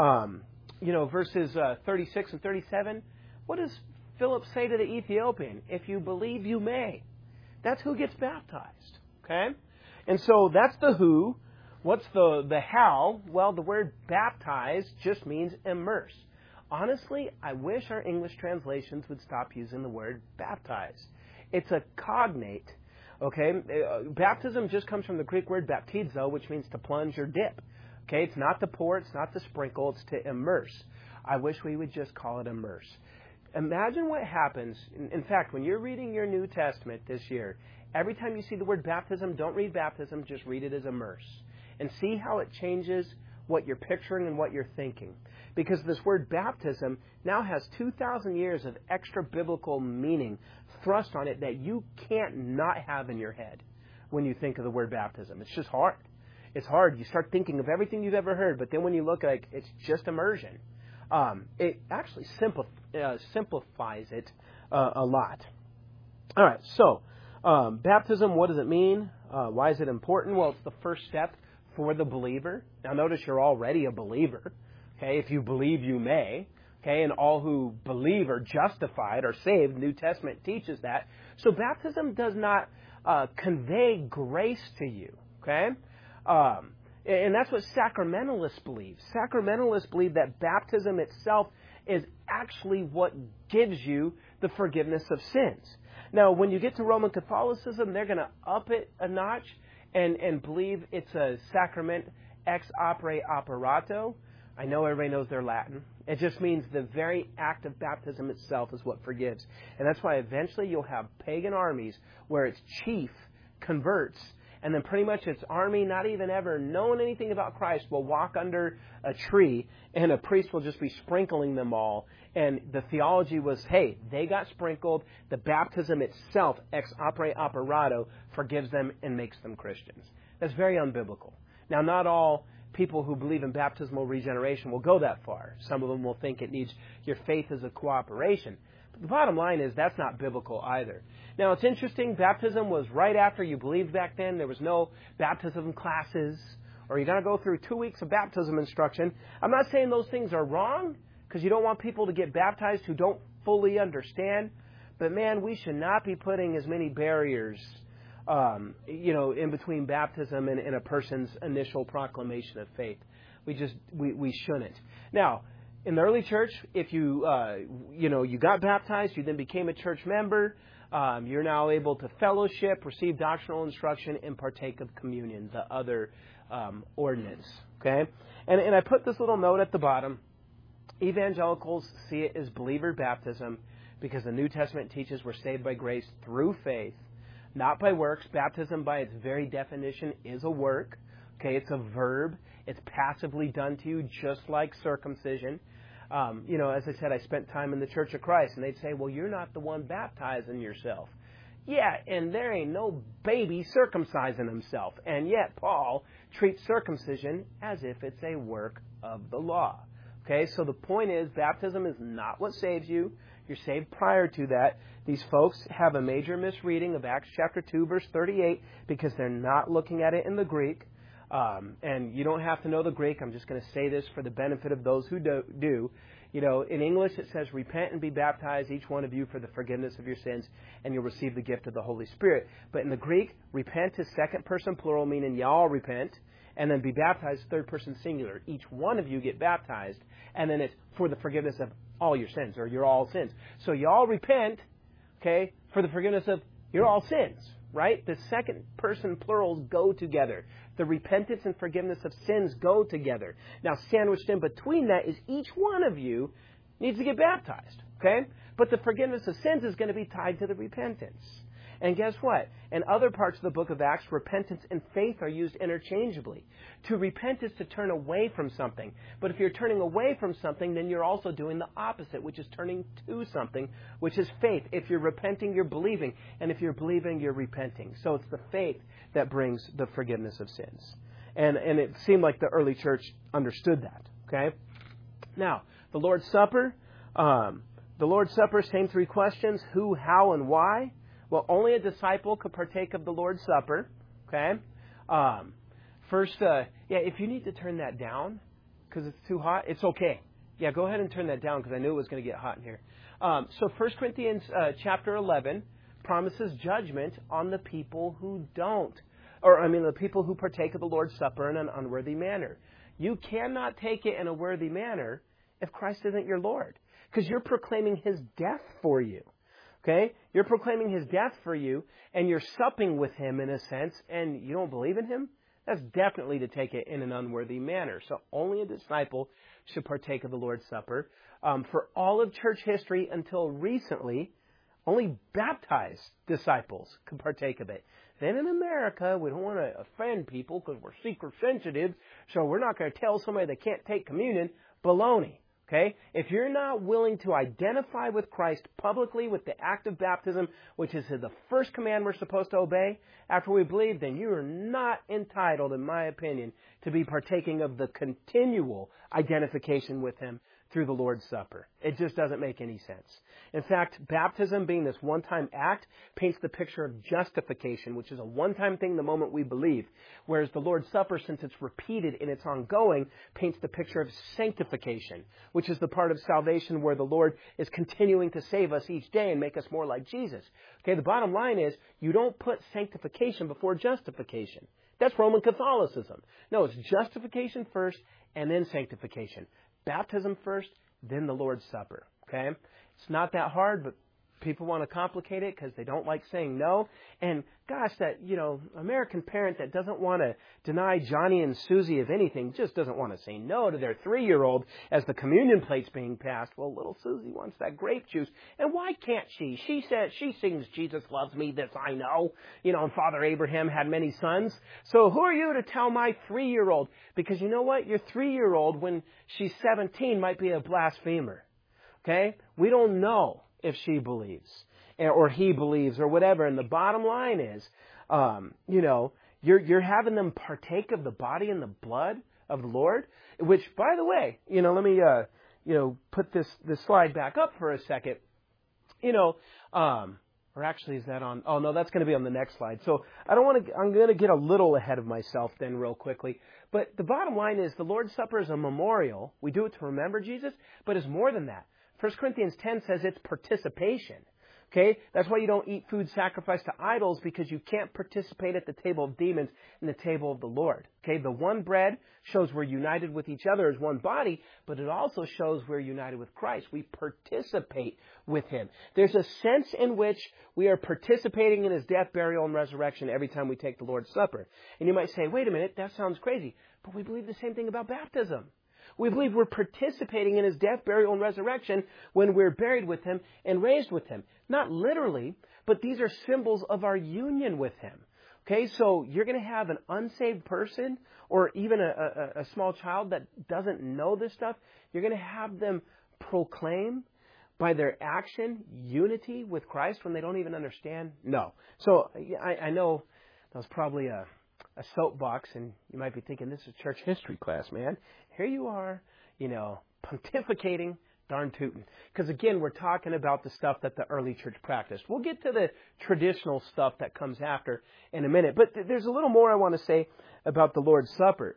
verses 36 and 37, what does Philip say to the Ethiopian? If you believe, you may. That's who gets baptized. Okay? And so that's the who. What's the how? Well, the word baptize just means immerse. Honestly, I wish our English translations would stop using the word baptize. It's a cognate, okay? Baptism just comes from the Greek word baptizo, which means to plunge or dip. Okay, it's not to pour, it's not to sprinkle, it's to immerse. I wish we would just call it immerse. Imagine what happens. In fact, when you're reading your New Testament this year, every time you see the word baptism, don't read baptism, just read it as immerse. And see how it changes what you're picturing and what you're thinking. Because this word baptism now has 2,000 years of extra biblical meaning thrust on it that you can't not have in your head when you think of the word baptism. It's just hard. It's hard. You start thinking of everything you've ever heard, but then when you look like it's just immersion, it actually simplifies it a lot. All right, so baptism, what does it mean? Why is it important? Well, it's the first step for the believer. Now notice you're already a believer. Okay, if you believe, you may. Okay, and all who believe are justified, are saved. The New Testament teaches that. So baptism does not convey grace to you. Okay, and that's what sacramentalists believe. Sacramentalists believe that baptism itself is actually what gives you the forgiveness of sins. Now, when you get to Roman Catholicism, they're going to up it a notch and believe it's a sacrament ex opere operato. I know everybody knows their Latin. It just means the very act of baptism itself is what forgives. And that's why eventually you'll have pagan armies where its chief converts, and then pretty much its army, not even ever known anything about Christ, will walk under a tree, and a priest will just be sprinkling them all. And the theology was, hey, they got sprinkled. The baptism itself, ex opere operato, forgives them and makes them Christians. That's very unbiblical. Now, not all people who believe in baptismal regeneration will go that far. Some of them will think it needs your faith as a cooperation. But the bottom line is that's not biblical either. Now, it's interesting. Baptism was right after you believed back then. There was no baptism classes, or you got to go through 2 weeks of baptism instruction. I'm not saying those things are wrong, because you don't want people to get baptized who don't fully understand. But man, we should not be putting as many barriers, in between baptism and a person's initial proclamation of faith. We shouldn't. Now, In the early church, if you got baptized, you then became a church member. You're now able to fellowship, receive doctrinal instruction, and partake of communion, the other ordinance. Okay, and I put this little note at the bottom. Evangelicals see it as believer baptism because the New Testament teaches we're saved by grace through faith, not by works. Baptism, by its very definition, is a work. Okay, it's a verb. It's passively done to you, just like circumcision. As I said, I spent time in the Church of Christ, and they'd say, well, you're not the one baptizing yourself. Yeah, and there ain't no baby circumcising himself. And yet, Paul treats circumcision as if it's a work of the law. Okay, so the point is, baptism is not what saves you. You're saved prior to that. These folks have a major misreading of Acts chapter 2, verse 38, because they're not looking at it in the Greek. And you don't have to know the Greek. I'm just going to say this for the benefit of those who do. In English it says, repent and be baptized, each one of you, for the forgiveness of your sins, and you'll receive the gift of the Holy Spirit. But in the Greek, repent is second person plural, meaning y'all repent, and then be baptized, third person singular. Each one of you get baptized, and then it's for the forgiveness of all your sins, or your all sins. So y'all repent, okay, for the forgiveness of your all sins, right? The second person plurals go together. The repentance and forgiveness of sins go together. Now, sandwiched in between that is each one of you needs to get baptized, okay? But the forgiveness of sins is going to be tied to the repentance. And guess what? In other parts of the book of Acts, repentance and faith are used interchangeably. To repent is to turn away from something. But if you're turning away from something, then you're also doing the opposite, which is turning to something, which is faith. If you're repenting, you're believing. And if you're believing, you're repenting. So it's the faith that brings the forgiveness of sins. And it seemed like the early church understood that. Okay? Now, the Lord's Supper. The Lord's Supper, same three questions. Who, how, and why? Well, only a disciple could partake of the Lord's Supper, okay? If you need to turn that down because it's too hot, it's okay. Yeah, go ahead and turn that down because I knew it was going to get hot in here. So 1 Corinthians chapter 11 promises judgment on the people who the people who partake of the Lord's Supper in an unworthy manner. You cannot take it in a worthy manner if Christ isn't your Lord, because you're proclaiming His death for you. Okay? You're proclaiming His death for you, and you're supping with Him in a sense, and you don't believe in Him? That's definitely to take it in an unworthy manner. So only a disciple should partake of the Lord's Supper. For all of church history until recently, only baptized disciples could partake of it. Then in America, we don't want to offend people because we're seeker sensitive, so we're not going to tell somebody they can't take communion. Baloney. Okay? If you're not willing to identify with Christ publicly with the act of baptism, which is the first command we're supposed to obey after we believe, then you are not entitled, in my opinion, to be partaking of the continual identification with Him through the Lord's Supper. It just doesn't make any sense. In fact, baptism being this one-time act paints the picture of justification, which is a one-time thing the moment we believe, whereas the Lord's Supper, since it's repeated and it's ongoing, paints the picture of sanctification, which is the part of salvation where the Lord is continuing to save us each day and make us more like Jesus. Okay, the bottom line is you don't put sanctification before justification. That's Roman Catholicism. No, it's justification first and then sanctification. Baptism first, then the Lord's Supper. Okay? It's not that hard, but people want to complicate it because they don't like saying no. And gosh, that, American parent that doesn't want to deny Johnny and Susie of anything just doesn't want to say no to their 3-year-old as the communion plate's being passed. Well, little Susie wants that grape juice. And why can't she? She says, she sings, Jesus loves me, this I know. And Father Abraham had many sons. So who are you to tell my 3-year-old? Because you know what? Your 3-year-old, when she's 17, might be a blasphemer. Okay? We don't know if she believes or he believes or whatever. And the bottom line is, you're having them partake of the body and the blood of the Lord, which, by the way, let me, put this slide back up for a second, or actually is that on? Oh no, that's going to be on the next slide. So I'm going to get a little ahead of myself then real quickly. But the bottom line is the Lord's Supper is a memorial. We do it to remember Jesus, but it's more than that. 1 Corinthians 10 says it's participation. Okay? That's why you don't eat food sacrificed to idols, because you can't participate at the table of demons and the table of the Lord. Okay? The one bread shows we're united with each other as one body, but it also shows we're united with Christ. We participate with Him. There's a sense in which we are participating in His death, burial, and resurrection every time we take the Lord's Supper. And you might say, wait a minute, that sounds crazy. But we believe the same thing about baptism. We believe we're participating in His death, burial, and resurrection when we're buried with Him and raised with Him. Not literally, but these are symbols of our union with Him. Okay, so you're going to have an unsaved person or even a small child that doesn't know this stuff. You're going to have them proclaim by their action unity with Christ when they don't even understand? No. So I know that was probably a soapbox, and you might be thinking, this is church history class, man. Here you are, pontificating, darn tootin'. Because again, we're talking about the stuff that the early church practiced. We'll get to the traditional stuff that comes after in a minute. But there's a little more I want to say about the Lord's Supper.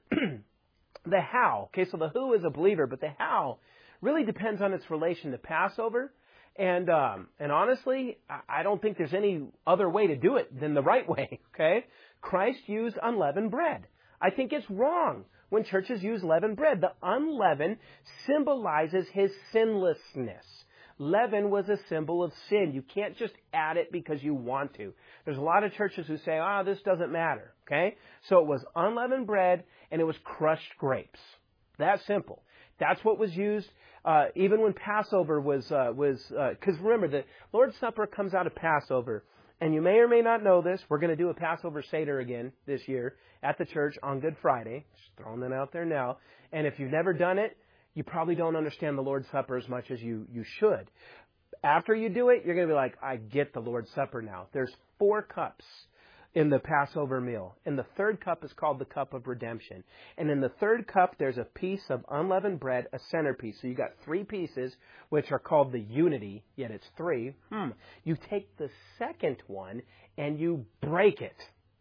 The how. Okay, so the who is a believer, but the how really depends on its relation to Passover. And honestly, I don't think there's any other way to do it than the right way, okay? Christ used unleavened bread. I think it's wrong when churches use leavened bread. The unleavened symbolizes His sinlessness. Leaven was a symbol of sin. You can't just add it because you want to. There's a lot of churches who say, this doesn't matter, okay? So it was unleavened bread and it was crushed grapes. That simple. That's what was used even when Passover was because remember, the Lord's Supper comes out of Passover. And you may or may not know this. We're going to do a Passover Seder again this year at the church on Good Friday. Just throwing that out there now. And if you've never done it, you probably don't understand the Lord's Supper as much as you should. After you do it, you're going to be like, I get the Lord's Supper now. There's 4 cups in the Passover meal. And the third cup is called the cup of redemption. And in the third cup, there's a piece of unleavened bread, a centerpiece. So you got 3 pieces, which are called the unity, yet it's 3. You take the second one and you break it.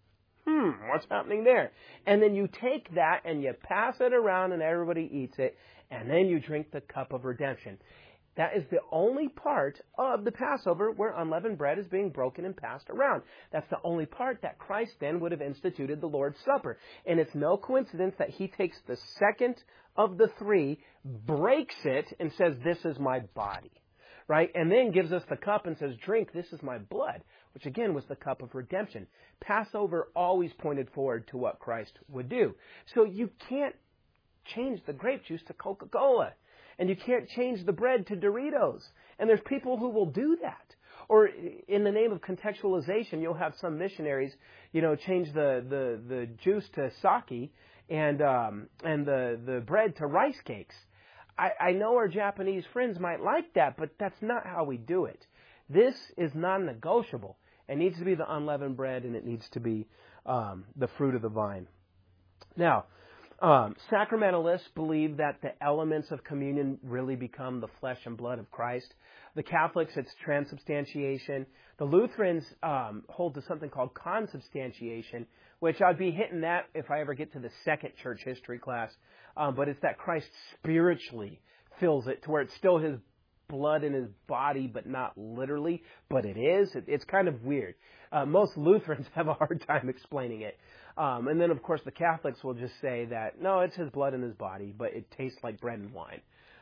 What's happening there? And then you take that and you pass it around and everybody eats it. And then you drink the cup of redemption. That is the only part of the Passover where unleavened bread is being broken and passed around. That's the only part that Christ then would have instituted the Lord's Supper. And it's no coincidence that He takes the second of the 3, breaks it, and says, this is my body. Right? And then gives us the cup and says, drink, this is my blood, which again was the cup of redemption. Passover always pointed forward to what Christ would do. So you can't change the grape juice to Coca-Cola. And you can't change the bread to Doritos. And there's people who will do that. Or in the name of contextualization, you'll have some missionaries, change the juice to sake and the bread to rice cakes. I know our Japanese friends might like that, but that's not how we do it. This is non-negotiable. It needs to be the unleavened bread, and it needs to be the fruit of the vine. Now, sacramentalists believe that the elements of communion really become the flesh and blood of Christ. The Catholics, it's transubstantiation. The Lutherans hold to something called consubstantiation, which I'd be hitting that if I ever get to the second church history class. But it's that Christ spiritually fills it to where it's still His blood in His body, but not literally, but it is. It's kind of weird. Most Lutherans have a hard time explaining it. And then, of course, the Catholics will just say that, no, it's His blood in His body, but it tastes like bread and wine.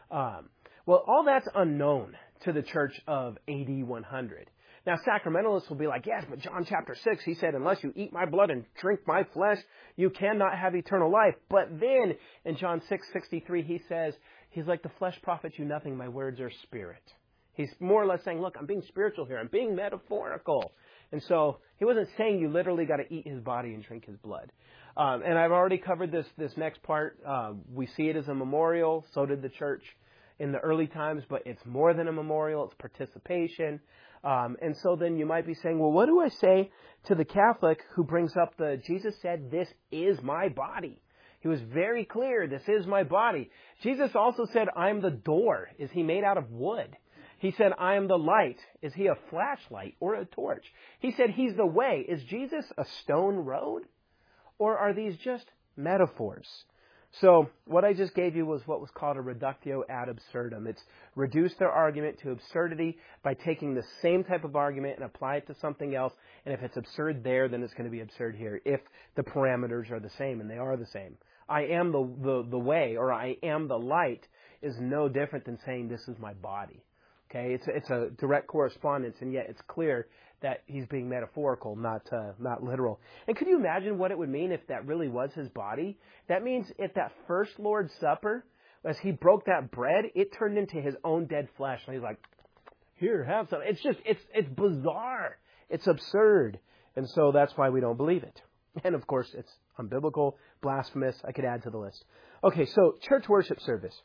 Well, all that's unknown to the church of AD 100. Now, sacramentalists will be like, yes, but John chapter 6, He said, unless you eat my blood and drink my flesh, you cannot have eternal life. But then in John 6:63, He says, He's like, the flesh profits you nothing, my words are spirit. He's more or less saying, look, I'm being spiritual here. I'm being metaphorical. And so He wasn't saying you literally got to eat His body and drink His blood. And I've already covered this next part. We see it as a memorial. So did the church in the early times. But it's more than a memorial. It's participation. And so then you might be saying, well, what do I say to the Catholic who brings up Jesus said, this is my body. He was very clear, this is my body. Jesus also said, I'm the door. Is He made out of wood? He said, I am the light. Is He a flashlight or a torch? He said, He's the way. Is Jesus a stone road? Or are these just metaphors? So what I just gave you was what was called a reductio ad absurdum. It's reduced their argument to absurdity by taking the same type of argument and apply it to something else. And if it's absurd there, then it's going to be absurd here if the parameters are the same, and they are the same. I am the way, or I am the light, is no different than saying this is my body. Okay, it's a direct correspondence, and yet it's clear that he's being metaphorical, not literal. And could you imagine what it would mean if that really was his body? That means at that first Lord's Supper, as he broke that bread, it turned into his own dead flesh. And he's like, here, have some. It's bizarre. It's absurd. And so that's why we don't believe it. And of course, it's unbiblical, blasphemous. I could add to the list. Okay, so church worship service.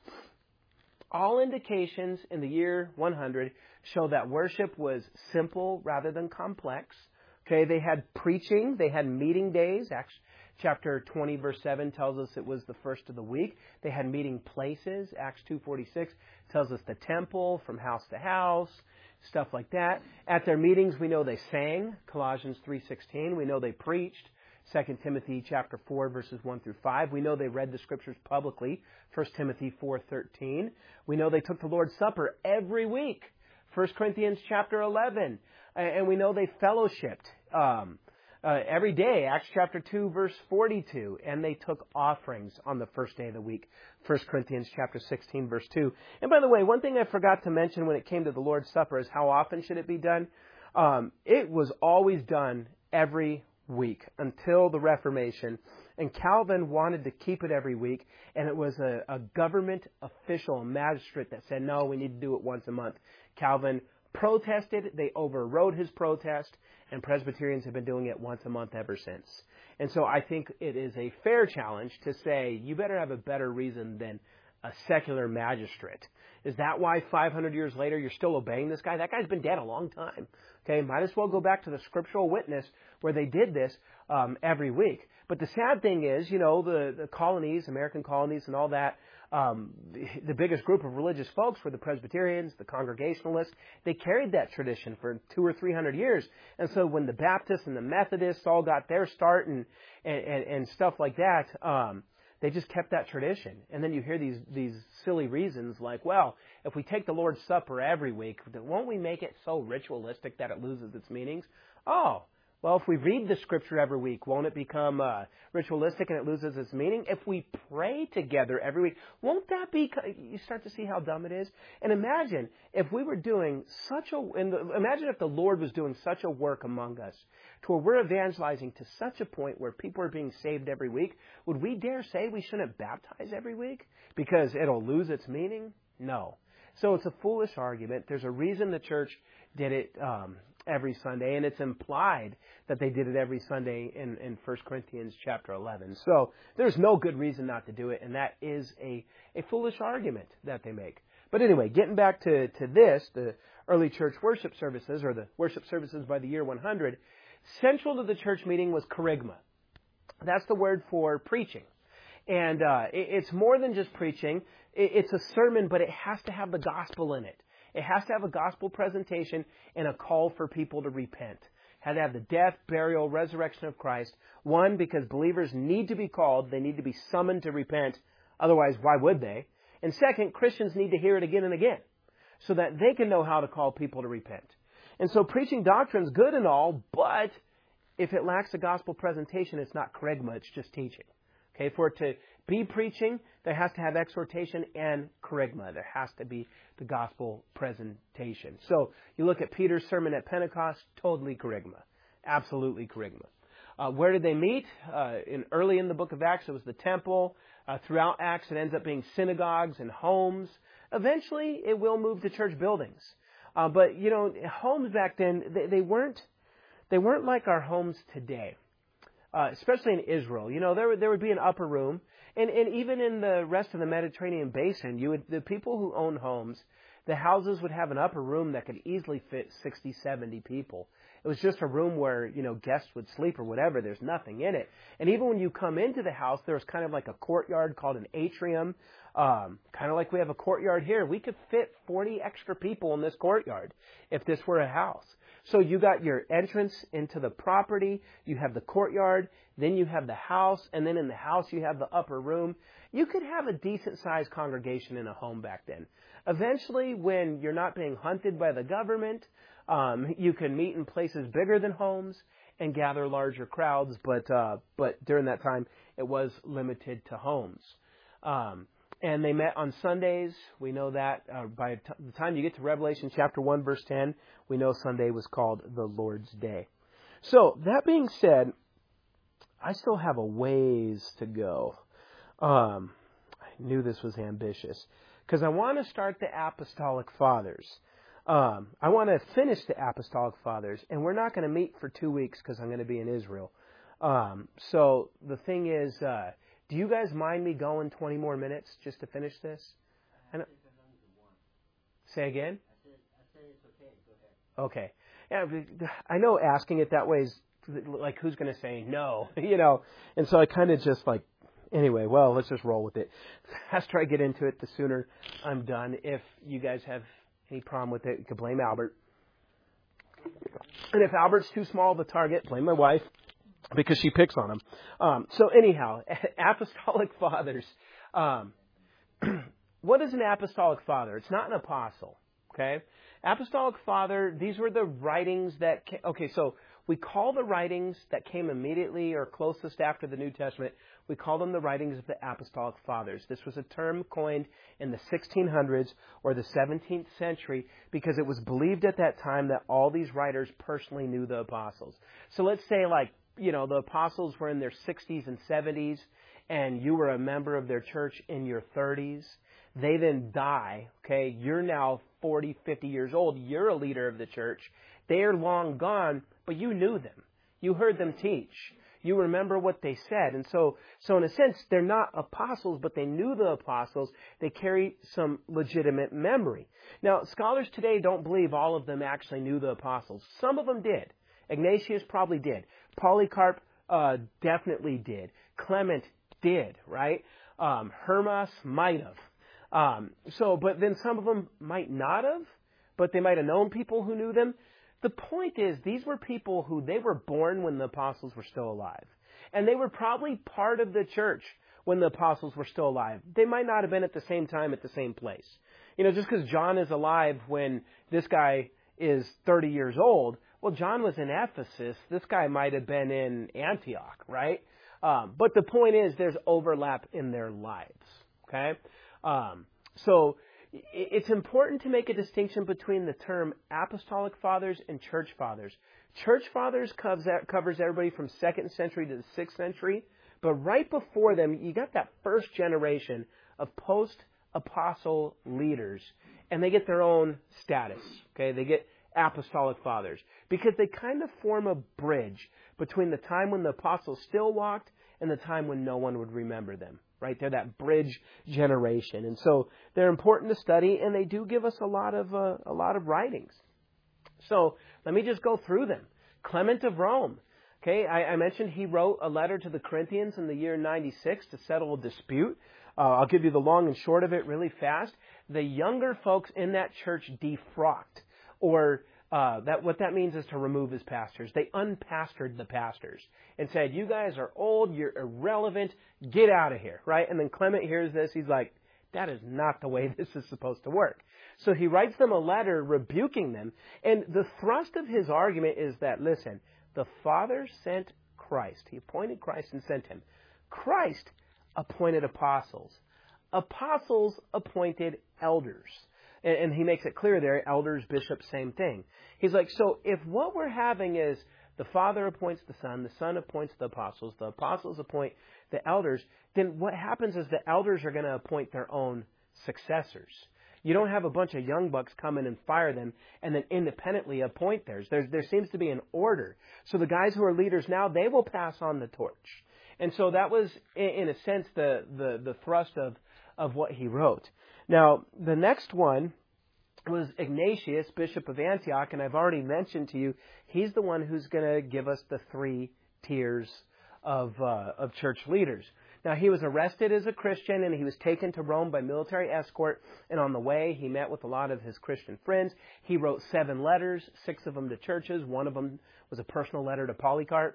All indications in the year 100 show that worship was simple rather than complex. Okay, they had preaching, they had meeting days. Acts chapter 20 verse 7 tells us it was the first of the week. They had meeting places. Acts 2:46 tells us the temple from house to house, stuff like that. At their meetings, we know they sang, Colossians 3:16. We know they preached, 2 Timothy chapter 4, verses 1 through 5. We know they read the scriptures publicly, 1 Timothy 4:13. We know they took the Lord's Supper every week, 1 Corinthians chapter 11. And we know they fellowshipped every day, Acts chapter 2, verse 42. And they took offerings on the first day of the week, 1 Corinthians chapter 16, verse 2. And by the way, one thing I forgot to mention when it came to the Lord's Supper is how often should it be done? It was always done every week until the Reformation, and Calvin wanted to keep it every week, and it was a government official, a magistrate, that said, no, we need to do it once a month. Calvin protested, they overrode his protest, and Presbyterians have been doing it once a month ever since. And so I think it is a fair challenge to say, you better have a better reason than a secular magistrate. Is that why 500 years later you're still obeying this guy? That guy's been dead a long time. Okay, might as well go back to the scriptural witness where they did this every week. But the sad thing is, the colonies, American colonies and all that, the biggest group of religious folks were the Presbyterians, the Congregationalists. They carried that tradition for 200 or 300 years. And so when the Baptists and the Methodists all got their start and stuff like that, they just kept that tradition. And then you hear these silly reasons like, well, if we take the Lord's Supper every week, won't we make it so ritualistic that it loses its meanings? Oh, well, if we read the Scripture every week, won't it become ritualistic and it loses its meaning? If we pray together every week, won't that be... You start to see how dumb it is? And imagine if we were doing imagine if the Lord was doing such a work among us to where we're evangelizing to such a point where people are being saved every week. Would we dare say we shouldn't baptize every week because it'll lose its meaning? No. So it's a foolish argument. There's a reason the church did it every Sunday, and it's implied that they did it every Sunday in 1 Corinthians chapter 11. So there's no good reason not to do it, and that is a foolish argument that they make. But anyway, getting back to this, the early church worship services, or the worship services by the year 100, central to the church meeting was kerygma. That's the word for preaching. And it's more than just preaching. It's a sermon, but it has to have the gospel in it. It has to have a gospel presentation and a call for people to repent. It had to have the death, burial, resurrection of Christ. One, because believers need to be called. They need to be summoned to repent. Otherwise, why would they? And second, Christians need to hear it again and again so that they can know how to call people to repent. And so preaching doctrine is good and all, but if it lacks a gospel presentation, it's not kerygma, it's just teaching. Okay, for it to be preaching, there has to have exhortation and kerygma. There has to be the gospel presentation. So you look at Peter's sermon at Pentecost, totally kerygma. Absolutely kerygma. Where did they meet? Early in the book of Acts, it was the temple. Throughout Acts, it ends up being synagogues and homes. Eventually, it will move to church buildings. But, homes back then, they weren't like our homes today. Especially in Israel. There would be an upper room. And even in the rest of the Mediterranean basin, the people who owned homes, the houses would have an upper room that could easily fit 60, 70 people. It was just a room where, guests would sleep or whatever. There's nothing in it. And even when you come into the house, there was kind of like a courtyard called an atrium. Kind of like we have a courtyard here. We could fit 40 extra people in this courtyard if this were a house. So you got your entrance into the property, you have the courtyard, then you have the house, and then in the house you have the upper room. You could have a decent-sized congregation in a home back then. Eventually, when you're not being hunted by the government, you can meet in places bigger than homes and gather larger crowds. But during that time, it was limited to homes. And they met on Sundays. We know that by the time you get to Revelation chapter 1, verse 10, we know Sunday was called the Lord's Day. So, that being said, I still have a ways to go. I knew this was ambitious because I want to start the Apostolic Fathers. I want to finish the Apostolic Fathers, and we're not going to meet for 2 weeks because I'm going to be in Israel. So the thing is, do you guys mind me going 20 more minutes just to finish this? Say again? I said it's okay. Go ahead. Okay. Yeah, I know asking it that way is like, who's going to say no? And so I kind of just like, anyway, well, let's just roll with it. The faster I get into it, the sooner I'm done. If you guys have any problem with it, you can blame Albert. And if Albert's too small of a target, blame my wife because she picks on him. So anyhow, Apostolic Fathers. What is an Apostolic Father? It's not an apostle, okay? Apostolic Father, these were the writings that so we call the writings that came immediately or closest after the New Testament, we call them the writings of the Apostolic Fathers. This was a term coined in the 1600s or the 17th century because it was believed at that time that all these writers personally knew the apostles. So let's say the apostles were in their 60s and 70s and you were a member of their church in your 30s. They then die, okay? You're now 40, 50 years old. You're a leader of the church. They're long gone, but you knew them. You heard them teach. You remember what they said. And so in a sense, they're not apostles, but they knew the apostles. They carry some legitimate memory. Now, scholars today don't believe all of them actually knew the apostles. Some of them did. Ignatius probably did. Polycarp definitely did. Clement did, right? Hermas might have. But then some of them might not have, but they might have known people who knew them. The point is, these were people who they were born when the apostles were still alive. And they were probably part of the church when the apostles were still alive. They might not have been at the same time at the same place. Just because John is alive when this guy is 30 years old, well, John was in Ephesus. This guy might have been in Antioch, right? But the point is, there's overlap in their lives, okay? So it's important to make a distinction between the term Apostolic Fathers and Church Fathers. Church Fathers covers everybody from 2nd century to the 6th century, but right before them, you got that first generation of post-apostle leaders, and they get their own status, okay? They get Apostolic Fathers because they kind of form a bridge between the time when the apostles still walked and the time when no one would remember them. Right? They're that bridge generation. And so they're important to study, and they do give us a lot of writings. So let me just go through them. Clement of Rome. Okay, I mentioned he wrote a letter to the Corinthians in the year 96 to settle a dispute. I'll give you the long and short of it really fast. The younger folks in that church defrocked, or what that means is to remove his pastors. They unpastored the pastors and said, you guys are old, you're irrelevant, get out of here, right? And then Clement hears this, he's like, that is not the way this is supposed to work. So he writes them a letter rebuking them, and the thrust of his argument is that, listen, the Father sent Christ. He appointed Christ and sent him. Christ appointed apostles. Apostles appointed elders. And he makes it clear there, elders, bishops, same thing. He's like, so if what we're having is the Father appoints the Son appoints the apostles appoint the elders, then what happens is the elders are going to appoint their own successors. You don't have a bunch of young bucks come in and fire them and then independently appoint theirs. There seems to be an order. So the guys who are leaders now, they will pass on the torch. And so that was, in a sense, the thrust of what he wrote. Now, the next one was Ignatius, Bishop of Antioch, and I've already mentioned to you, he's the one who's going to give us the 3 tiers of church leaders. Now, he was arrested as a Christian, and he was taken to Rome by military escort, and on the way, he met with a lot of his Christian friends. He wrote 7 letters, 6 of them to churches. One of them was a personal letter to Polycarp.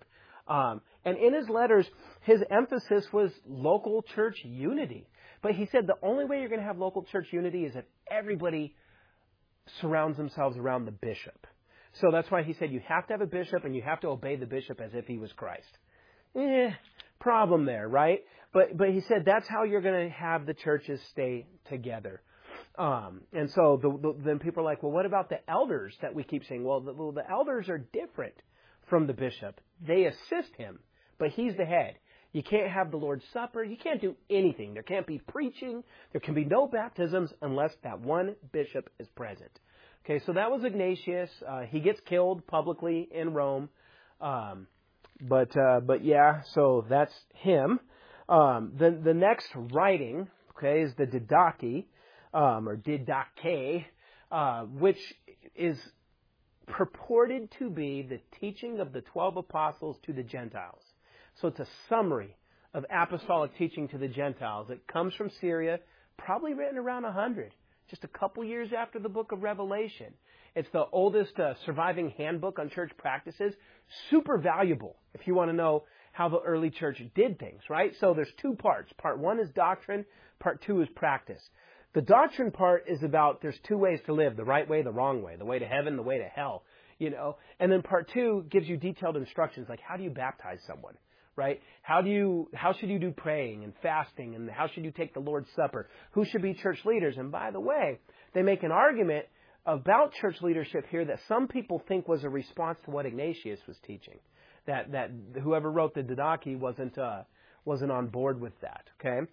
And in his letters, his emphasis was local church unity. But he said the only way you're going to have local church unity is if everybody surrounds themselves around the bishop. So that's why he said you have to have a bishop and you have to obey the bishop as if he was Christ. Problem there, right? But he said that's how you're going to have the churches stay together. And so then people are like, well, what about the elders that we keep saying? Well, the elders are different from the bishop. They assist him, but he's the head. You can't have the Lord's Supper. You can't do anything. There can't be preaching. There can be no baptisms unless that one bishop is present. Okay, so that was Ignatius. He gets killed publicly in Rome. But yeah, so that's him. The next writing, okay, is the Didache, or Didache, which is purported to be the teaching of the 12 apostles to the Gentiles. So it's a summary of apostolic teaching to the Gentiles. It comes from Syria, probably written around 100, just a couple years after the book of Revelation. It's the oldest surviving handbook on church practices. Super valuable if you want to know how the early church did things, right? So there's two parts. Part 1 is doctrine. Part 2 is practice. The doctrine part is about there's two ways to live, the right way, the wrong way, the way to heaven, the way to hell, you know. And then part 2 gives you detailed instructions, like how do you baptize someone, right? How should you do praying and fasting, and how should you take the Lord's Supper? Who should be church leaders? And by the way, they make an argument about church leadership here that some people think was a response to what Ignatius was teaching. That whoever wrote the Didache wasn't on board with that. Okay.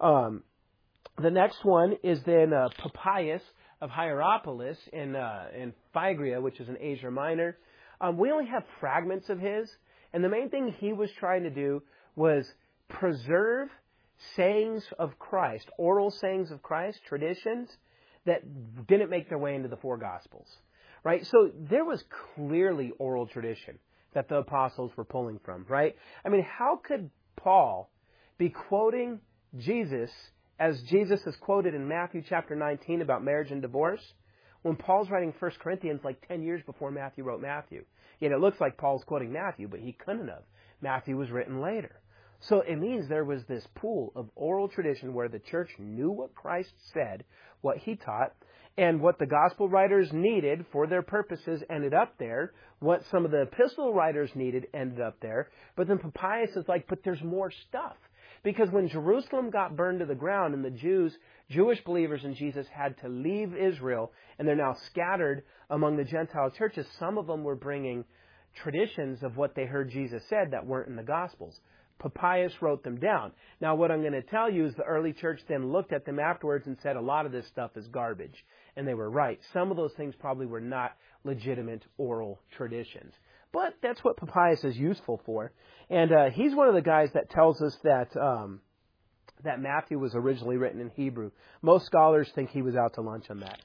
The next one is then Papias of Hierapolis in Phrygia, which is in Asia Minor. We only have fragments of his, and the main thing he was trying to do was preserve sayings of Christ, oral sayings of Christ, traditions that didn't make their way into the four Gospels, right? So there was clearly oral tradition that the apostles were pulling from, right? I mean, how could Paul be quoting Jesus as Jesus is quoted in Matthew chapter 19 about marriage and divorce when Paul's writing 1 Corinthians like 10 years before Matthew wrote Matthew? Yet it looks like Paul's quoting Matthew, but he couldn't have. Matthew was written later. So it means there was this pool of oral tradition where the church knew what Christ said, what he taught, and what the gospel writers needed for their purposes ended up there. What some of the epistle writers needed ended up there. But then Papias is like, but there's more stuff. Because when Jerusalem got burned to the ground and the Jewish believers in Jesus had to leave Israel, and they're now scattered among the Gentile churches, some of them were bringing traditions of what they heard Jesus said that weren't in the Gospels. Papias wrote them down. Now, what I'm going to tell you is the early church then looked at them afterwards and said a lot of this stuff is garbage. And they were right. Some of those things probably were not legitimate oral traditions. But that's what Papias is useful for. And he's one of the guys that tells us that that Matthew was originally written in Hebrew. Most scholars think he was out to lunch on that.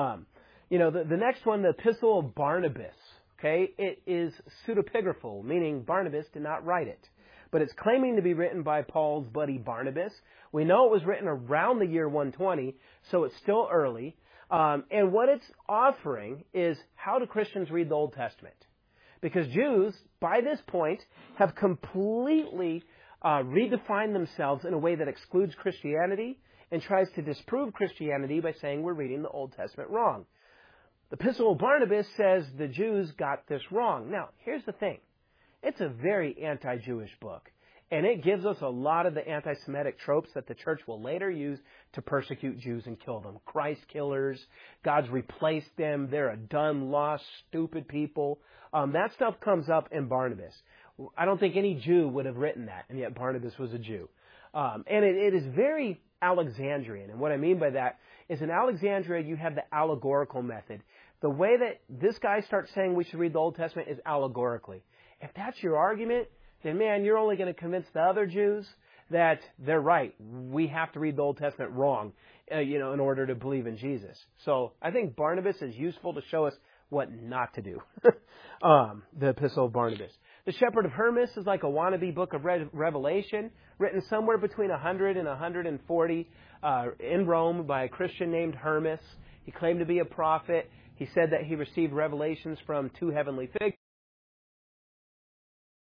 The next one, the Epistle of Barnabas. Okay, it is pseudepigraphal, meaning Barnabas did not write it. But it's claiming to be written by Paul's buddy Barnabas. We know it was written around the year 120, so it's still early. And what it's offering is how do Christians read the Old Testament? Because Jews, by this point, have completely redefined themselves in a way that excludes Christianity and tries to disprove Christianity by saying we're reading the Old Testament wrong. The Epistle of Barnabas says the Jews got this wrong. Now, here's the thing. It's a very anti-Jewish book. And it gives us a lot of the anti-Semitic tropes that the church will later use to persecute Jews and kill them. Christ killers, God's replaced them, they're a dumb, lost, stupid people. That stuff comes up in Barnabas. I don't think any Jew would have written that, and yet Barnabas was a Jew. And it is very Alexandrian. And what I mean by that is in Alexandria you have the allegorical method. The way that this guy starts saying we should read the Old Testament is allegorically. If that's your argument, then man, you're only going to convince the other Jews that they're right. We have to read the Old Testament wrong, in order to believe in Jesus. So I think Barnabas is useful to show us what not to do. The Epistle of Barnabas. The Shepherd of Hermas is like a wannabe book of Revelation, written somewhere between 100 and 140 in Rome by a Christian named Hermas. He claimed to be a prophet. He said that he received revelations from two heavenly figures.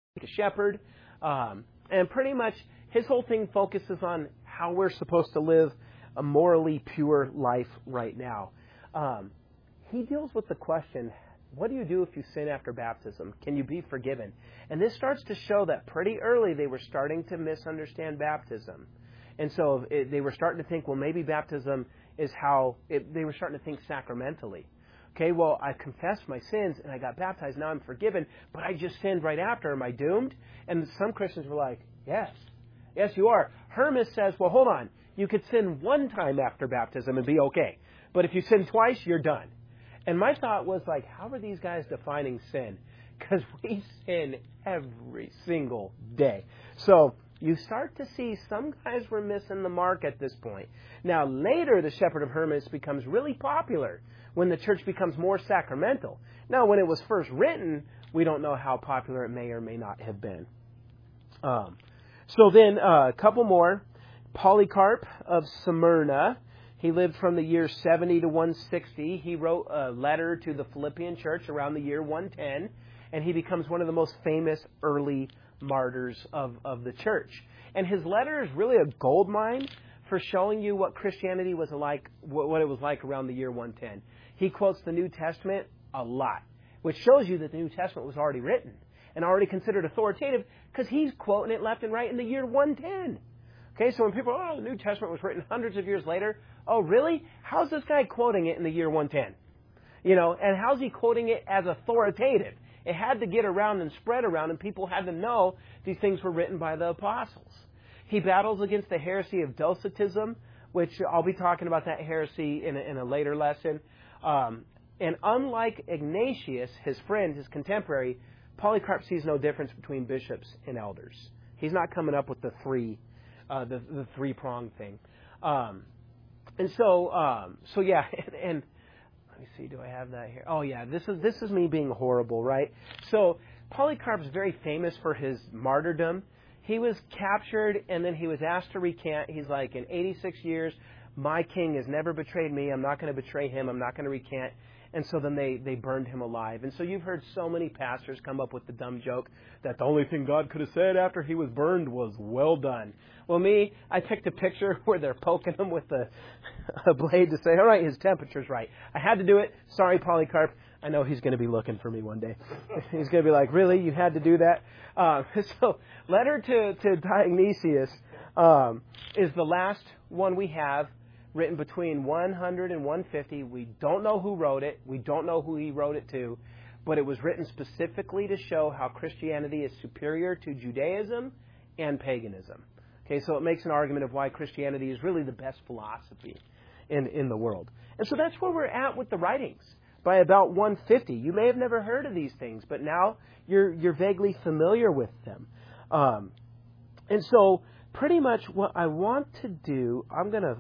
a shepherd. And pretty much his whole thing focuses on how we're supposed to live a morally pure life right now. He deals with the question, what do you do if you sin after baptism? Can you be forgiven? And this starts to show that pretty early they were starting to misunderstand baptism. And so they were starting to think, well, maybe baptism is how... they were starting to think sacramentally. Okay, well, I confessed my sins and I got baptized. Now I'm forgiven, but I just sinned right after. Am I doomed? And some Christians were like, yes. Yes, you are. Hermas says, well, hold on. You could sin one time after baptism and be okay. But if you sin twice, you're done. And my thought was like, how are these guys defining sin? Because we sin every single day. So you start to see some guys were missing the mark at this point. Now, later, the Shepherd of Hermas becomes really popular when the church becomes more sacramental. Now, when it was first written, we don't know how popular it may or may not have been. So then, a couple more. Polycarp of Smyrna. He lived from the year 70 to 160. He wrote a letter to the Philippian church around the year 110, and he becomes one of the most famous early martyrs of the church. And his letter is really a gold mine for showing you what Christianity was like, what it was like around the year 110. He quotes the New Testament a lot, which shows you that the New Testament was already written and already considered authoritative because he's quoting it left and right in the year 110. Okay, so when people, the New Testament was written hundreds of years later, oh, really? How's this guy quoting it in the year 110? And how's he quoting it as authoritative? It had to get around and spread around, and people had to know these things were written by the apostles. He battles against the heresy of Docetism, which I'll be talking about that heresy in a later lesson. And unlike Ignatius, his friend, his contemporary, Polycarp sees no difference between bishops and elders. He's not coming up with the three-pronged thing. And let me see, do I have that here? Oh, yeah, this is me being horrible, right? So Polycarp's very famous for his martyrdom. He was captured, and then he was asked to recant. He's like, in 86 years, my king has never betrayed me. I'm not going to betray him. I'm not going to recant. And so then they burned him alive. And so you've heard so many pastors come up with the dumb joke that the only thing God could have said after he was burned was, well done. Well, I picked a picture where they're poking him with a blade to say, all right, his temperature's right. I had to do it. Sorry, Polycarp. I know he's going to be looking for me one day. He's going to be like, really? You had to do that? So letter to Dionysius is the last one we have, written between 100 and 150. We don't know who wrote it. We don't know who he wrote it to. But it was written specifically to show how Christianity is superior to Judaism and paganism. Okay, so it makes an argument of why Christianity is really the best philosophy in the world. And so that's where we're at with the writings. By about 150. You may have never heard of these things, but now you're vaguely familiar with them. And so pretty much what I want to do, I'm going to...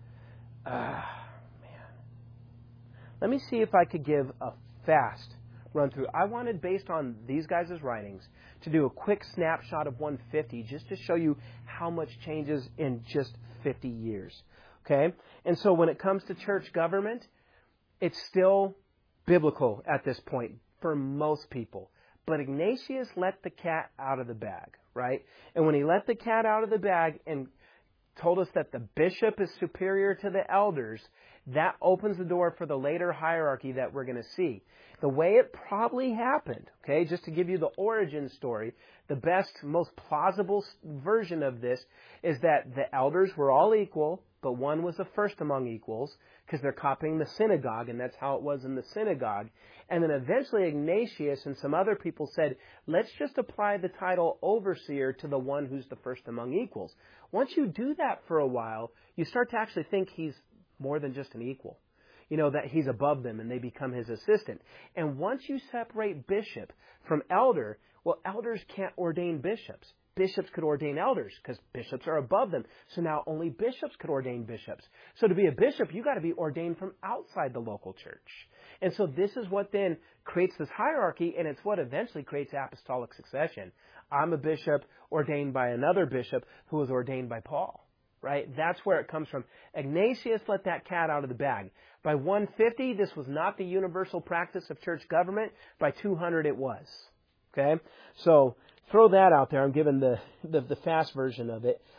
Let me see if I could give a fast run through. I wanted, based on these guys' writings, to do a quick snapshot of 150 just to show you how much changes in just 50 years. Okay? And so when it comes to church government, it's still biblical at this point for most people. But Ignatius let the cat out of the bag, right? And when he let the cat out of the bag and told us that the bishop is superior to the elders, that opens the door for the later hierarchy that we're going to see. The way it probably happened, okay, just to give you the origin story, the best, most plausible version of this is that the elders were all equal, but one was the first among equals, because they're copying the synagogue, and that's how it was in the synagogue. And then eventually Ignatius and some other people said, let's just apply the title overseer to the one who's the first among equals. Once you do that for a while, you start to actually think he's more than just an equal. That he's above them and they become his assistant. And once you separate bishop from elder, well, elders can't ordain bishops. Bishops could ordain elders because bishops are above them. So now only bishops could ordain bishops. So to be a bishop, you got to be ordained from outside the local church. And so this is what then creates this hierarchy, and it's what eventually creates apostolic succession. I'm a bishop ordained by another bishop who was ordained by Paul. Right? That's where it comes from. Ignatius let that cat out of the bag. By 150, this was not the universal practice of church government. By 200, it was. Okay? So throw that out there. I'm giving the fast version of it.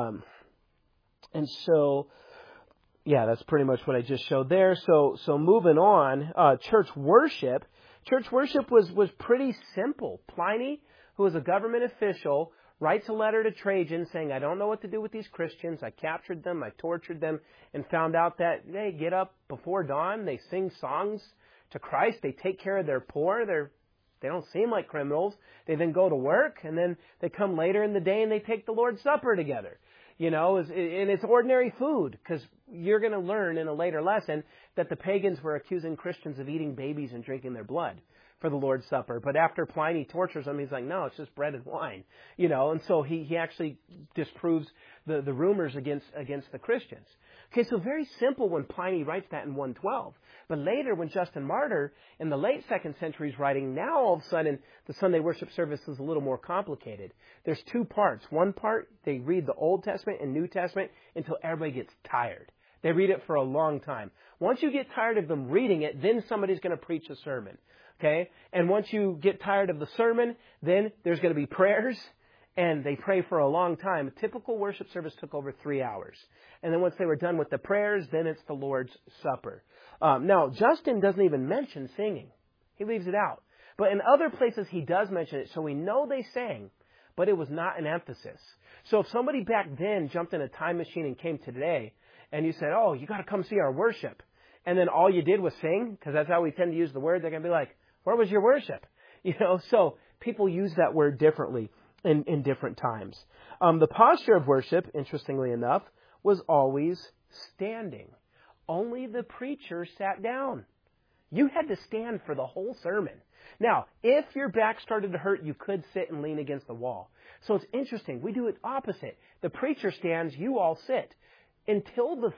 And so, yeah, that's pretty much what I just showed there. So moving on, church worship. Church worship was pretty simple. Pliny, who was a government official, writes a letter to Trajan saying, I don't know what to do with these Christians. I captured them, I tortured them, and found out that they get up before dawn, they sing songs to Christ, they take care of their poor, they don't seem like criminals. They then go to work, and then they come later in the day and they take the Lord's Supper together. You know, and it's ordinary food, because you're going to learn in a later lesson that the pagans were accusing Christians of eating babies and drinking their blood for the Lord's Supper. But after Pliny tortures them, he's like, no, it's just bread and wine. You know, and so he actually disproves the rumors against the Christians. Okay, so very simple when Pliny writes that in 112. But later, when Justin Martyr, in the late 2nd century, is writing, now all of a sudden, the Sunday worship service is a little more complicated. There's 2 parts. One part, they read the Old Testament and New Testament until everybody gets tired. They read it for a long time. Once you get tired of them reading it, then somebody's going to preach a sermon. Okay? And once you get tired of the sermon, then there's going to be prayers. And they pray for a long time. A typical worship service took over 3 hours. And then once they were done with the prayers, then it's the Lord's Supper. Now, Justin doesn't even mention singing. He leaves it out. But in other places, he does mention it. So we know they sang, but it was not an emphasis. So if somebody back then jumped in a time machine and came today, and you said, oh, you got to come see our worship, and then all you did was sing, because that's how we tend to use the word, they're going to be like, where was your worship? You know, so people use that word differently in different times. The posture of worship, interestingly enough, was always standing. Only the preacher sat down. You had to stand for the whole sermon. Now, if your back started to hurt, you could sit and lean against the wall. So it's interesting. We do it opposite. The preacher stands, you all sit. Until the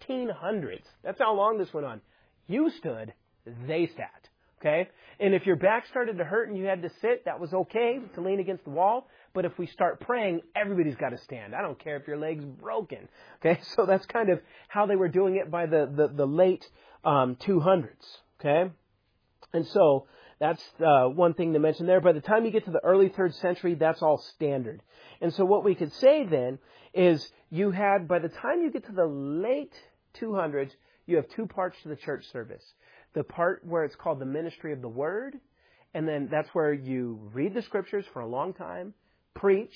1300s, that's how long this went on. You stood, they sat. Okay? And if your back started to hurt and you had to sit, that was okay to lean against the wall. But if we start praying, everybody's got to stand. I don't care if your leg's broken. Okay? So that's kind of how they were doing it by the late 200s. Okay? And so that's one thing to mention there. By the time you get to the early 3rd century, that's all standard. And so what we could say then is you had, by the time you get to the late 200s, you have 2 parts to the church service. The part where it's called the ministry of the word, and then that's where you read the scriptures for a long time, preach,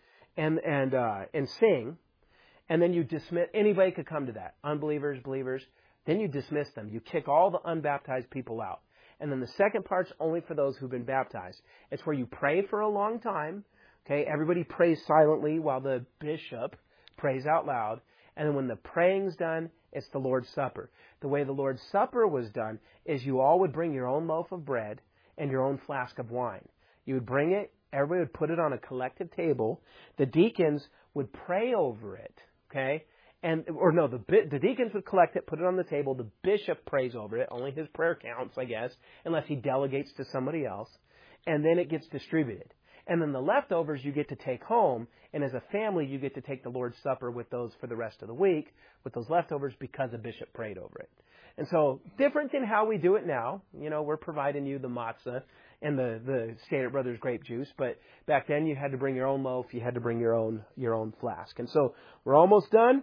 and sing, and then you dismiss. Anybody could come to that. Unbelievers, believers. Then you dismiss them. You kick all the unbaptized people out. And then the second part's only for those who've been baptized. It's where you pray for a long time. Okay, everybody prays silently while the bishop prays out loud. And then when the praying's done, it's the Lord's Supper. The way the Lord's Supper was done is you all would bring your own loaf of bread and your own flask of wine. You would bring it, everybody would put it on a collective table. The deacons would pray over it, okay? The deacons would collect it, put it on the table. The bishop prays over it. Only his prayer counts, I guess, unless he delegates to somebody else. And then it gets distributed. And then the leftovers you get to take home, and as a family you get to take the Lord's Supper with those for the rest of the week, with those leftovers because the bishop prayed over it. And so, different than how we do it now. You know, we're providing you the matzah and the Stater Brothers grape juice, but back then you had to bring your own loaf, you had to bring your own flask. And so, we're almost done.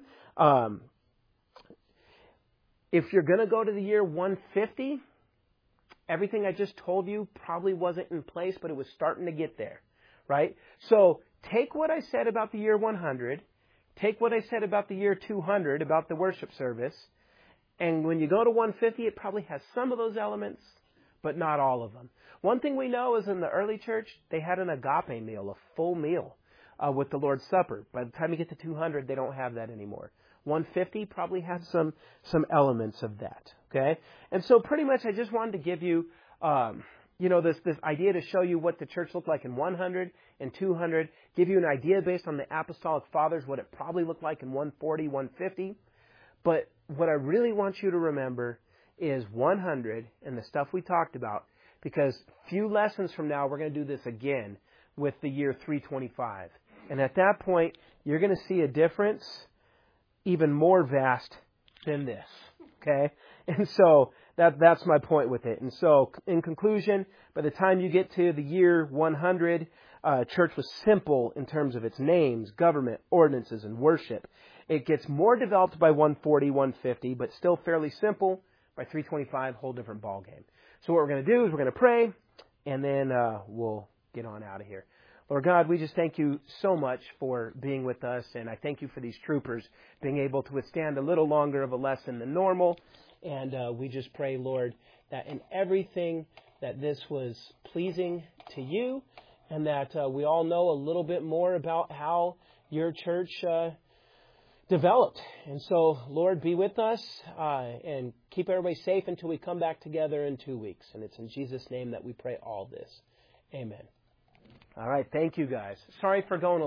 If you're going to go to the year 150, everything I just told you probably wasn't in place, but it was starting to get there. Right? So take what I said about the year 100, take what I said about the year 200, about the worship service, and when you go to 150, it probably has some of those elements, but not all of them. One thing we know is in the early church, they had an agape meal, a full meal with the Lord's Supper. By the time you get to 200, they don't have that anymore. 150 probably has some elements of that. Okay? And so pretty much I just wanted to give you this idea to show you what the church looked like in 100 and 200, give you an idea based on the apostolic fathers what it probably looked like in 140, 150. But what I really want you to remember is 100 and the stuff we talked about, because few lessons from now we're going to do this again with the year 325. And at that point, you're going to see a difference even more vast than this. Okay? And so that's my point with it. And so, in conclusion, by the time you get to the year 100, church was simple in terms of its names, government, ordinances, and worship. It gets more developed by 140, 150, but still fairly simple. By 325, whole different ballgame. So what we're going to do is we're going to pray, and then we'll get on out of here. Lord God, we just thank you so much for being with us, and I thank you for these troopers being able to withstand a little longer of a lesson than normal. And we just pray, Lord, that in everything that this was pleasing to you, and that we all know a little bit more about how your church developed. And so, Lord, be with us and keep everybody safe until we come back together in 2 weeks. And it's in Jesus' name that we pray all this. Amen. All right. Thank you, guys. Sorry for going